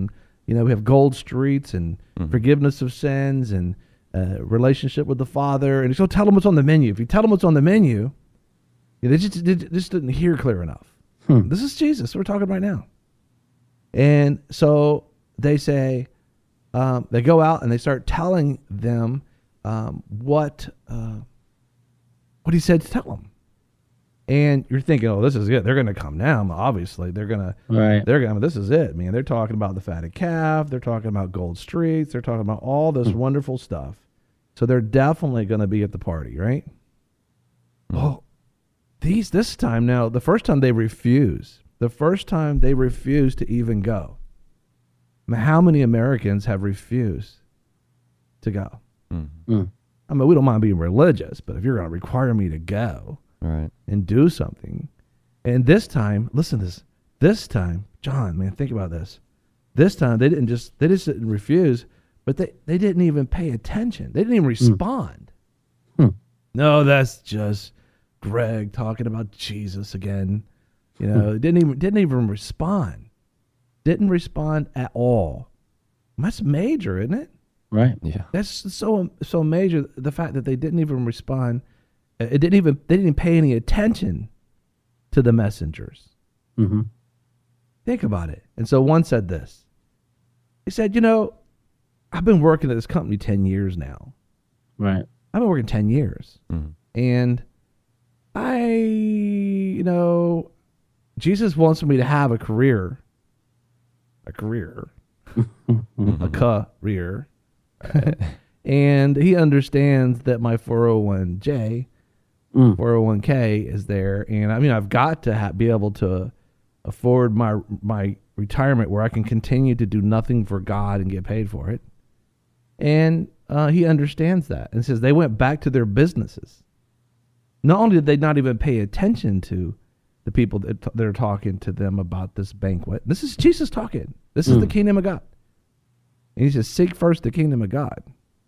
You know, we have gold streets and Mhm. forgiveness of sins and uh, relationship with the Father. And so tell them what's on the menu. If you tell them what's on the menu, yeah, they just, they just didn't hear clear enough. Hmm. This is Jesus. We're talking right now. And so they say, um, they go out and they start telling them um, what uh, what he said to tell them. And you're thinking, oh, this is it. They're going to come now. Obviously, they're going to. Right. They're going. This is it, man. They're talking about the fatted calf. They're talking about gold streets. They're talking about all this wonderful stuff. So they're definitely going to be at the party, right? Well, these this time now. The first time they refuse. The first time they refuse to even go. I mean, how many Americans have refused to go? Mm-hmm. Mm. I mean, we don't mind being religious, but if you're going to require me to go Right. and do something, and this time, listen to this. This time, John, man, think about this. This time, they didn't just they just didn't refuse, but they, they didn't even pay attention. They didn't even respond. Hmm. No, that's just Greg talking about Jesus again. You know, didn't even didn't even respond. Didn't respond at all. That's major, isn't it? Right. Yeah. That's so so major. The fact that they didn't even respond, it didn't even they didn't pay any attention to the messengers. Mm-hmm. Think about it. And so one said this. He said, "You know, I've been working at this company ten years now. Right. I've been working ten years, Mhm. and I, you know, Jesus wants me to have a career, a career, a career." And he understands that my four oh one J, Mm. four oh one K is there. And I mean, I've got to ha- be able to afford my my retirement where I can continue to do nothing for God and get paid for it. And uh, he understands that and says they went back to their businesses. Not only did they not even pay attention to the people that, that are talking to them about this banquet. This is Jesus talking. This is Mm. the kingdom of God. And he says, seek first the kingdom of God.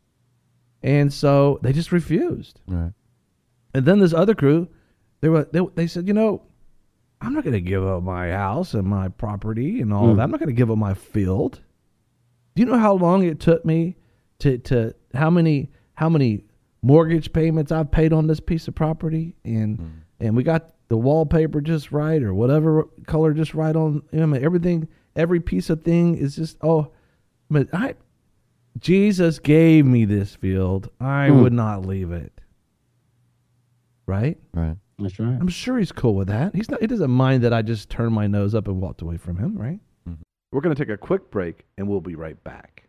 And so they just refused. Right. And then this other crew, they were they, they said, you know, I'm not going to give up my house and my property and all Mm. that. I'm not going to give up my field. Do you know how long it took me to to how many how many mortgage payments I've paid on this piece of property, and Mm. and we got the wallpaper just right or whatever color just right on. I mean, everything, every piece of thing is just oh, but I Jesus gave me this field. I Mm. would not leave it. Right? Right. That's right. I'm sure he's cool with that. He's not. He doesn't mind that I just turned my nose up and walked away from him, right? Mhm. We're going to take a quick break, and we'll be right back.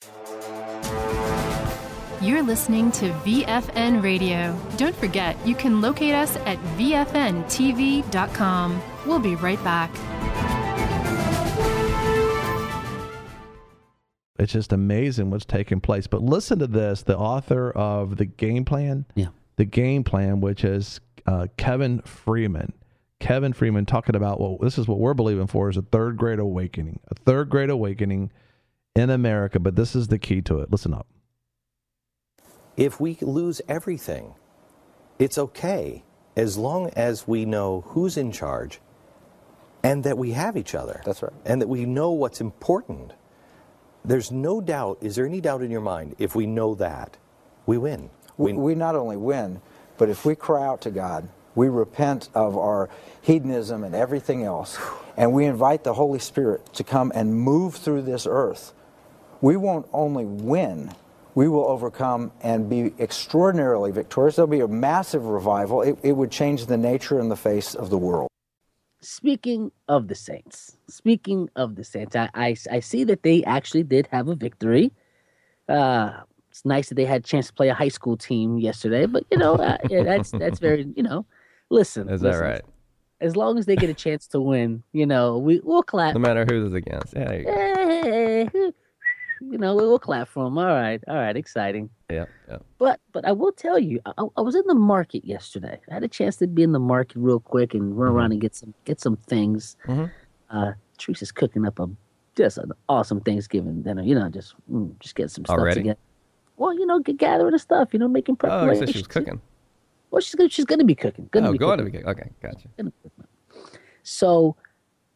You're listening to V F N Radio. Don't forget, you can locate us at V F N T V dot com. We'll be right back. It's just amazing what's taking place. But listen to this: the author of the game plan, Yeah. the game plan, which is uh, Kevin Freeman. Kevin Freeman talking about, well, this is what we're believing for is a third great awakening, a third great awakening in America. But this is the key to it. Listen up. If we lose everything, it's okay as long as we know who's in charge and that we have each other. That's right. And that we know what's important. There's no doubt, is there any doubt in your mind, if we know that, we win? We, we not only win, but if we cry out to God, we repent of our hedonism and everything else, and we invite the Holy Spirit to come and move through this earth, we won't only win, we will overcome and be extraordinarily victorious. There'll be a massive revival. It, it would change the nature and the face of the world. Speaking of the Saints, speaking of the Saints, I, I, I see that they actually did have a victory. Uh, it's nice that they had a chance to play a high school team yesterday, but you know, uh, yeah, that's that's very, you know, listen. Is that listen, right? As long as they get a chance to win, you know, we we'll clap. No matter who is against. Yeah, there you go. Hey, you know, we'll clap for them. All right, all right, exciting. Yeah, yeah. But but I will tell you, I, I was in the market yesterday. I had a chance to be in the market real quick and run Mhm. around and get some get some things. Mhm. Uh, Teresa's cooking up a just an awesome Thanksgiving dinner. You know, just mm, just get some stuff Already? together. Well, you know, get gathering the stuff. You know, making Oh, you preparations. said she was cooking. Well, she's gonna she's gonna be cooking. Gonna Oh, be going to cooking. be cooking. Okay, gotcha. So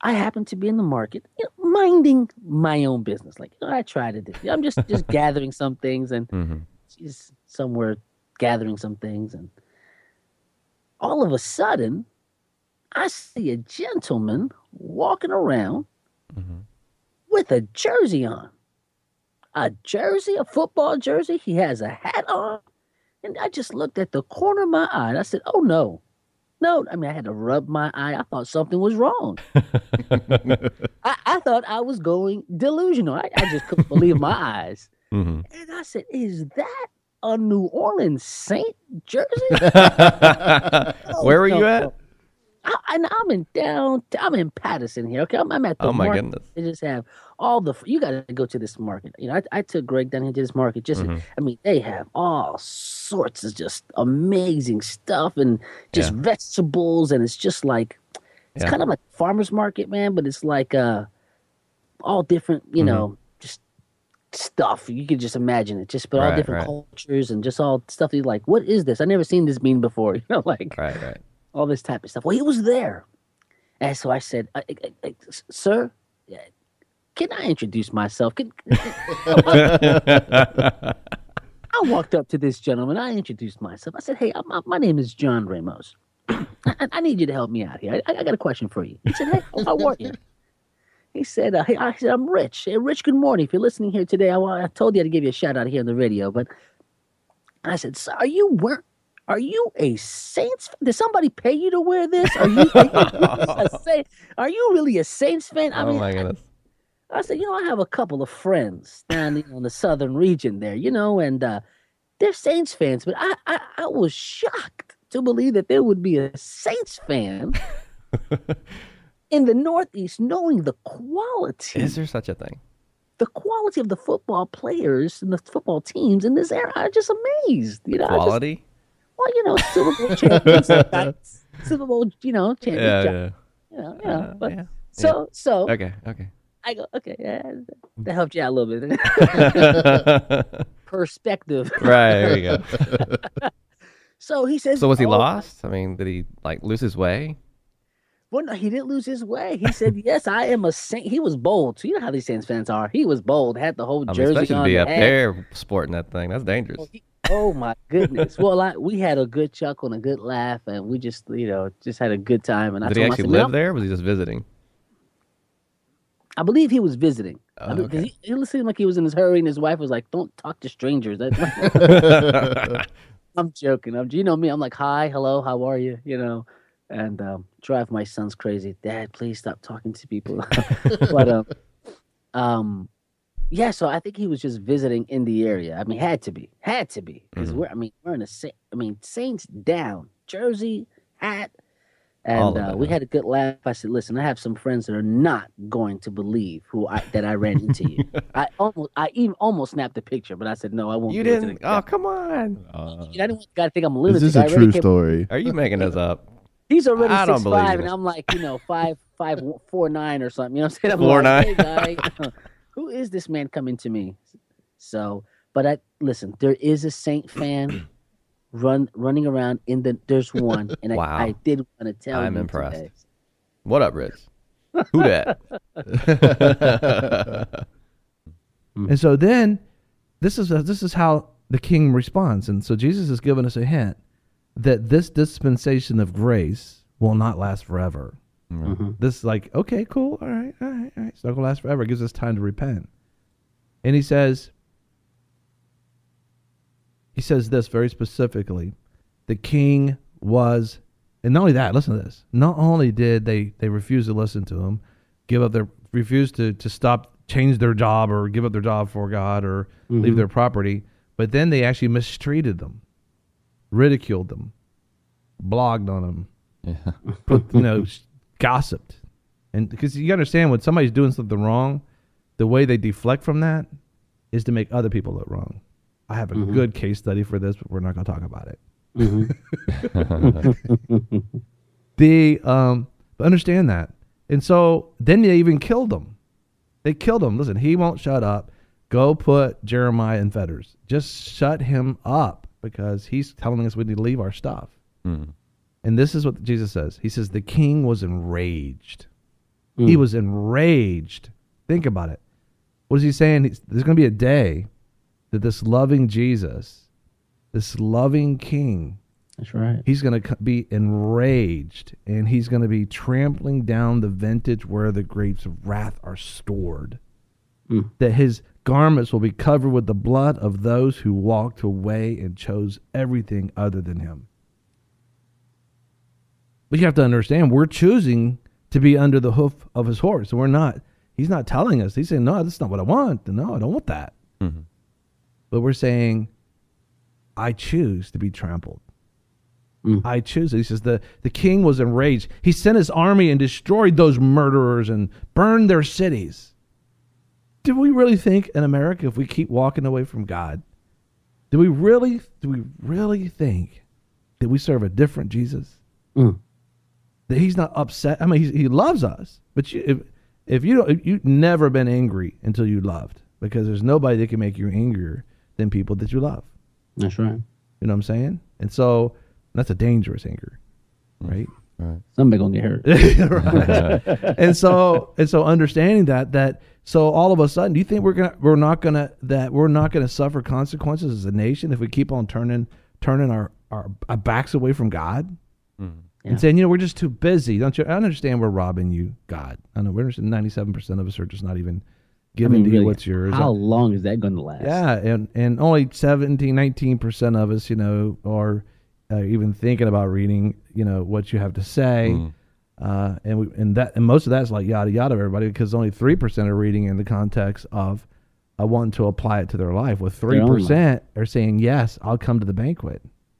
I happened to be in the market, you know, minding my own business. Like, you know, I try to do. I'm just just gathering some things, and Mm-hmm. she's somewhere gathering some things, and all of a sudden, I see a gentleman walking around Mm-hmm. with a jersey on. A jersey, a football jersey. He has a hat on. And I just looked at the corner of my eye and I said, oh, no. No, I mean, I had to rub my eye. I thought something was wrong. I, I thought I was going delusional. I, I just couldn't believe my eyes. Mm-hmm. And I said, is that a New Orleans Saint jersey? Where were No, you no. at? I, and I'm in down. I'm in Patterson here. Okay, I'm, I'm at the Oh, my market. goodness. They just have all the. You got to go to this market. You know, I, I took Greg down here to this market. Just, Mhm. I mean, they have all sorts of just amazing stuff and just Yeah. vegetables, and it's just like it's Yeah. kind of like farmers market, man. But it's like uh, all different. You Mhm. know, just stuff. You could just imagine it. Just but all Right, different right. cultures and just all stuff. That you're like, what is this? I never seen this bean before. You know, like Right, right. all this type of stuff. Well, he was there. And so I said, I, I, I, sir, can I introduce myself? Can, I walked up to this gentleman. I introduced myself. I said, hey, my, my name is John Ramos. I, I need you to help me out here. I, I got a question for you. He said, hey, how are you? He said, uh, hey, I said, I'm Rich. Hey, Rich, good morning. If you're listening here today, I, I told you to give you a shout out here on the radio. But I said, sir, are you wearing... Are you a Saints fan? Did somebody pay you to wear this? Are you, are you, a Saint, are you really a Saints fan? I Oh, mean, my goodness. I, I said, you know, I have a couple of friends down in the southern region there, you know, and uh, they're Saints fans. But I, I, I was shocked to believe that there would be a Saints fan in the Northeast, knowing the quality, Is there such a thing? the quality of the football players and the football teams in this era. I'm just amazed. You know, I just- Quality? Well, you know, Super Bowl champions, like that. Super Bowl, you know, champions. Yeah, yeah, yeah. You know, you know. Uh, but yeah, so, so Okay, okay. I go, okay, yeah, that helped you out a little bit. Perspective. Right, there you go. So he says. So was he oh, lost? I mean, did he like lose his way? Well, no, he didn't lose his way. He said, "Yes, I am a Saint." He was bold. So you know how these Saints fans are. He was bold. Had the whole I mean, jersey especially to on. be the up hat. there sporting that thing. That's dangerous. Oh my goodness! Well, I, we had a good chuckle and a good laugh, and we just, you know, just had a good time. And I Did he told him, I actually said, live "Man, there, or was he just visiting? I believe he was visiting. Oh, I mean, 'cause okay. he, he seemed like he was in his hurry, and his wife was like, "Don't talk to strangers." That- I'm joking. I'm, you know me. I'm like, "Hi, hello, how are you?" You know, and um, drive my sons crazy. Dad, please stop talking to people. But um, um, yeah. So I think he was just visiting in the area. I mean, had to be, had to be, because Mhm. we're. I mean, we're in a. Sa- I mean, Saints down, jersey, hat. All And of uh, it, we huh? had a good laugh. I said, "Listen, I have some friends that are not going to believe who I that I ran into you." I almost, I even almost snapped a picture, but I said, "No, I won't." You do it to didn't? the- Oh, come on. Uh, I didn't got to think I'm a is lunatic. this I a already true came- story? Are you making this up? He's already I don't six believe five, it. and I'm like, you know, five five four nine or something. You know what I'm saying? I'm Four like, nine. "Hey, guy, who is this man coming to me?" So, but I listen. There is a Saint fan run running around in the. There's one, and Wow. I, I did want to tell I'm you impressed. today. What up, Rich? Who that? And so then, this is this is how the king responds. And so Jesus has given us a hint that this dispensation of grace will not last forever. Mm-hmm. This is like, okay, cool, all right, all right, all right. It's not gonna last forever. It gives us time to repent. And he says, he says this very specifically: the king was, and not only that. Listen to this. Not only did they they refuse to listen to him, give up their refuse to to stop, change their job or give up their job for God or leave Mhm. their property, but then they actually mistreated them, ridiculed them, blogged on them, Yeah. put, you know, gossiped. And because you understand, when somebody's doing something wrong, the way they deflect from that is to make other people look wrong. I have a Mhm. good case study for this, but we're not going to talk about it. Mm-hmm. The um, but understand that, and so then they even killed him. They killed him. Listen, he won't shut up. Go put Jeremiah in fetters. Just shut him up, because he's telling us we need to leave our stuff. Mm. And this is what Jesus says. He says the king was enraged. Mm. He was enraged. Think about it. What is he saying? He's, there's going to be a day that this loving Jesus, this loving King, that's right, he's going to be enraged, and he's going to be trampling down the vintage where the grapes of wrath are stored. Mm. That his garments will be covered with the blood of those who walked away and chose everything other than him. But you have to understand, we're choosing to be under the hoof of his horse. We're not. He's not telling us. He's saying, no, that's not what I want. No, I don't want that. Mm-hmm. But we're saying, I choose to be trampled. Mm. I choose it. He says the, the king was enraged. He sent his army and destroyed those murderers and burned their cities. Do we really think in America, if we keep walking away from God, do we really, do we really think that we serve a different Jesus? Mm. That he's not upset. I mean, he's, he loves us, but you, if, if you don't, if you've never been angry until you loved, because there's nobody that can make you angrier than people that you love. That's right. You know what I'm saying? And so that's a dangerous anger, right? Right. Somebody gonna get hurt. Right. and so and so understanding that that so all of a sudden, do you think we're gonna we're not gonna that we're not gonna suffer consequences as a nation if we keep on turning turning our our, our backs away from God? Mm. Yeah. And saying, you know, we're just too busy. Don't you? I understand we're robbing you, God. I know we're ninety-seven percent of us are just not even giving I mean, to really, you what's yours. How long is that going to last? Yeah, and, and only seventeen, nineteen percent of us, you know, are uh, even thinking about reading, you know, what you have to say. Mm. Uh, and we, and that and most of that's like yada yada, everybody, because only three percent are reading in the context of uh, wanting to apply it to their life. With three percent are saying, yes, I'll come to the banquet.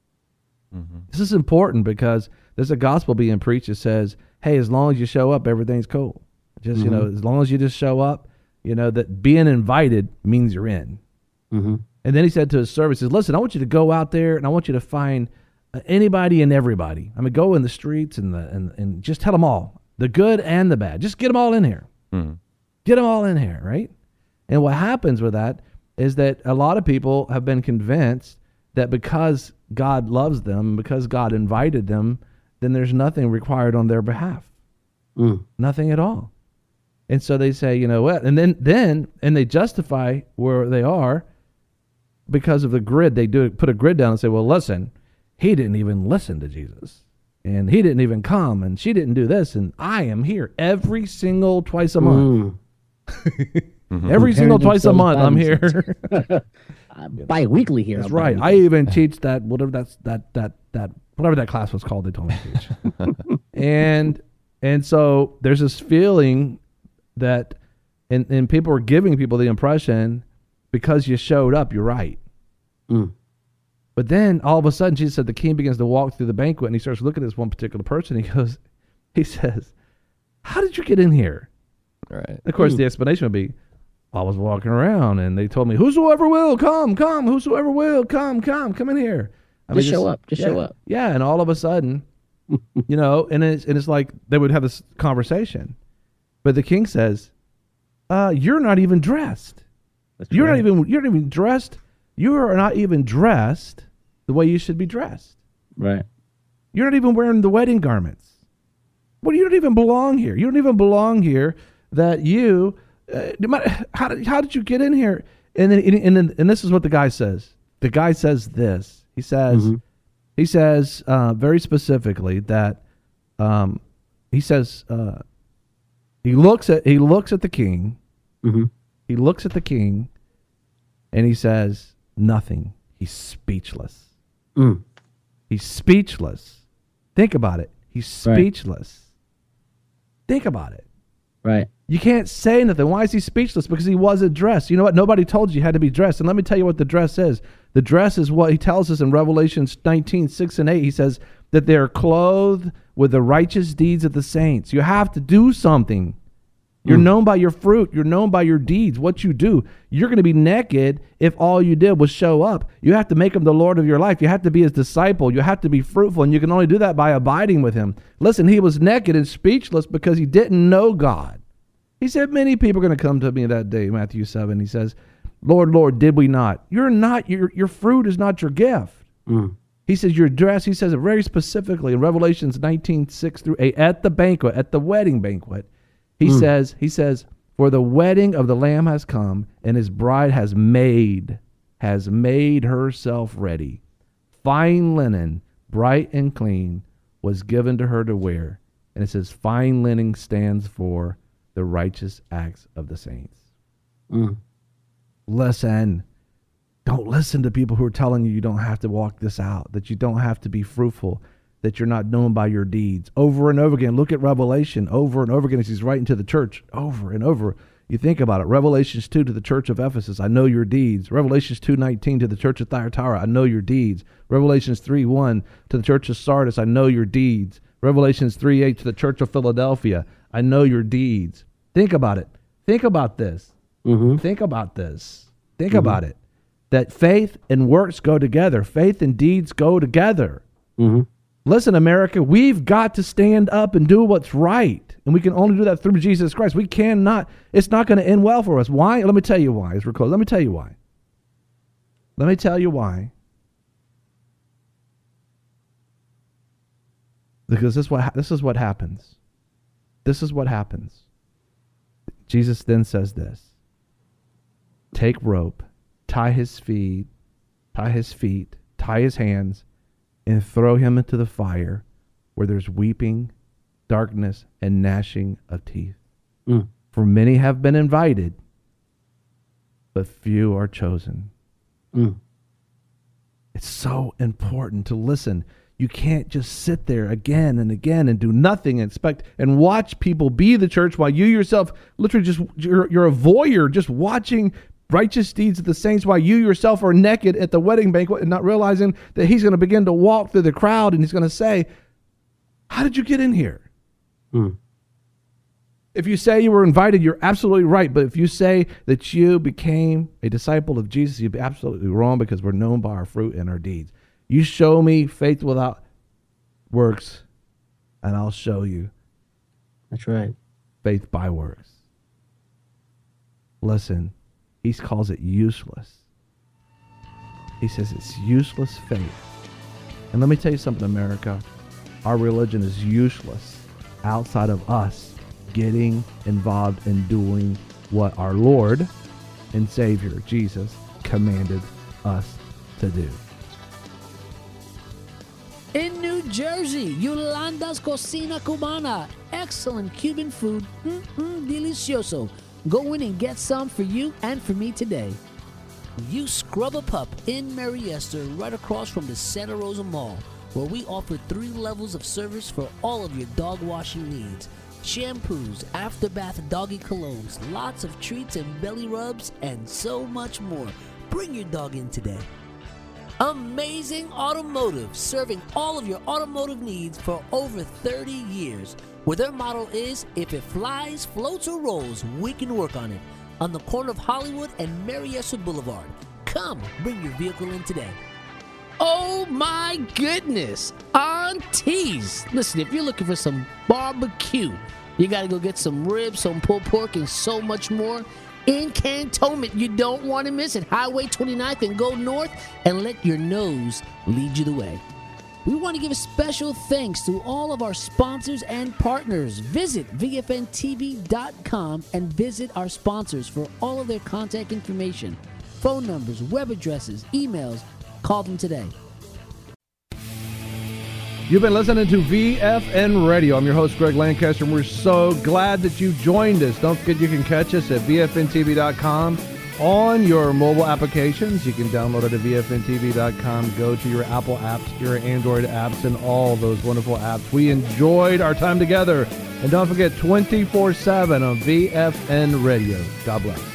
Mm-hmm. This is important because there's a gospel being preached that says, hey, as long as you show up, everything's cool. Just, mm-hmm. you know, as long as you just show up, you know, that being invited means you're in. Mm-hmm. And then he said to his servants, he says, listen, I want you to go out there and I want you to find uh, anybody and everybody. I mean, go in the streets and, the, and, and just tell them all, the good and the bad. Just get them all in here. Mm-hmm. Get them all in here, right? And what happens with that is that a lot of people have been convinced that because God loves them, because God invited them, then there's nothing required on their behalf. Mm. Nothing at all. And so they say, you know what? And then, then, and they justify where they are because of the grid. They do put a grid down and say, well, listen, he didn't even listen to Jesus. And he didn't even come. And she didn't do this. And I am here every single twice a month. Mm. mm-hmm. Every single twice a month, I'm here. Bi-weekly here. That's right. I even teach that, whatever that's, that, that, that, whatever that class was called, they told me to teach. and, and so there's this feeling that, and, and people are giving people the impression because you showed up, you're right. Mm. But then all of a sudden, Jesus said, the king begins to walk through the banquet and he starts looking at this one particular person. He goes, he says, how did you get in here? Right. And of course, mm. the explanation would be, I was walking around and they told me, whosoever will, come, come, whosoever will, come, come, come in here. I just mean, show just, up, just yeah, show up. Yeah, and all of a sudden, you know, and it's, and it's like they would have this conversation. But the king says, uh, you're not even dressed. That's you're right. not even you're not even dressed. You are not even dressed the way you should be dressed. Right. You're not even wearing the wedding garments. Well, you don't even belong here. You don't even belong here that you... Uh, how did how did you get in here? And then and then, and this is what the guy says. The guy says this. He says mm-hmm. he says uh, very specifically that um, he says uh, he looks at he looks at the king. Mm-hmm. He looks at the king, and he says nothing. He's speechless. Mm. He's speechless. Think about it. He's speechless. Right. Think about it. Right. You can't say nothing. Why is he speechless? Because he wasn't dressed. You know what? Nobody told you you had to be dressed. And let me tell you what the dress is. The dress is what he tells us in Revelation nineteen, six and eight. He says that they are clothed with the righteous deeds of the saints. You have to do something. You're mm. known by your fruit. You're known by your deeds, what you do. You're going to be naked if all you did was show up. You have to make him the Lord of your life. You have to be his disciple. You have to be fruitful, and you can only do that by abiding with him. Listen, he was naked and speechless because he didn't know God. He said, many people are going to come to me that day, Matthew seven. He says, Lord, Lord, did we not? You're not, your, your fruit is not your gift. Mm. He says, your dress, he says it very specifically in Revelations nineteen, six through eight, at the banquet, at the wedding banquet. He Mm. says, he says, for the wedding of the Lamb has come, and his bride has made, has made herself ready. Fine linen, bright and clean, was given to her to wear. And it says, fine linen stands for the righteous acts of the saints. Mm. Listen. Don't listen to people who are telling you you don't have to walk this out, that you don't have to be fruitful, that you're not known by your deeds. Over and over again, look at Revelation over and over again as he's writing to the church, over and over. You think about it. Revelations two to the church of Ephesus, I know your deeds. Revelations two nineteen to the church of Thyatira, I know your deeds. Revelations three one to the church of Sardis, I know your deeds. Revelations three eight to the church of Philadelphia, I know your deeds. Think about it. Think about this. Mm-hmm. Think about this. Think Mm-hmm. about it. That faith and works go together. Faith and deeds go together. Mm-hmm. Listen, America, we've got to stand up and do what's right. And we can only do that through Jesus Christ. We cannot, it's not going to end well for us. Why? Let me tell you why as we're close. Let me tell you why. Let me tell you why. Because this is what, this is what happens. This is what happens. Jesus then says this. Take rope, tie his feet, tie his feet, tie his hands, and throw him into the fire where there's weeping, darkness, and gnashing of teeth. Mm. For many have been invited, but few are chosen. Mm. It's so important to listen. You can't just sit there again and again and do nothing and expect and watch people be the church while you yourself literally just, you're, you're a voyeur just watching righteous deeds of the saints while you yourself are naked at the wedding banquet and not realizing that he's going to begin to walk through the crowd and he's going to say, how did you get in here? Mm. If you say you were invited, you're absolutely right. But if you say that you became a disciple of Jesus, you'd be absolutely wrong because we're known by our fruit and our deeds. You show me faith without works, and I'll show you. That's right. Faith by works. Listen, he calls it useless. He says it's useless faith. And let me tell you something, America. Our religion is useless outside of us getting involved in doing what our Lord and Savior, Jesus, commanded us to do. In New Jersey, Yolanda's Cocina Cubana. Excellent Cuban food. Mm-mm, delicioso. Go in and get some for you and for me today. You Scrub a Pup in Mary Esther, right across from the Santa Rosa Mall, where we offer three levels of service for all of your dog washing needs. Shampoos, after bath doggy colognes, lots of treats and belly rubs, and so much more. Bring your dog in today. Amazing Automotive, serving all of your automotive needs for over thirty years. Where their motto is, if it flies, floats, or rolls, we can work on it. On the corner of Hollywood and Mary Esther Boulevard. Come, bring your vehicle in today. Oh my goodness, aunties. Listen, if you're looking for some barbecue, you gotta go get some ribs, some pulled pork, and so much more. In Cantonment, you don't want to miss it. Highway twenty-ninth and go north and let your nose lead you the way. We want to give a special thanks to all of our sponsors and partners. Visit V F N T V dot com and visit our sponsors for all of their contact information, phone numbers, web addresses, emails. Call them today. You've been listening to V F N Radio. I'm your host, Greg Lancaster, and we're so glad that you joined us. Don't forget you can catch us at V F N T V dot com on your mobile applications. You can download it at V F N T V dot com. Go to your Apple apps, your Android apps, and all those wonderful apps. We enjoyed our time together. And don't forget, twenty-four seven on V F N Radio. God bless.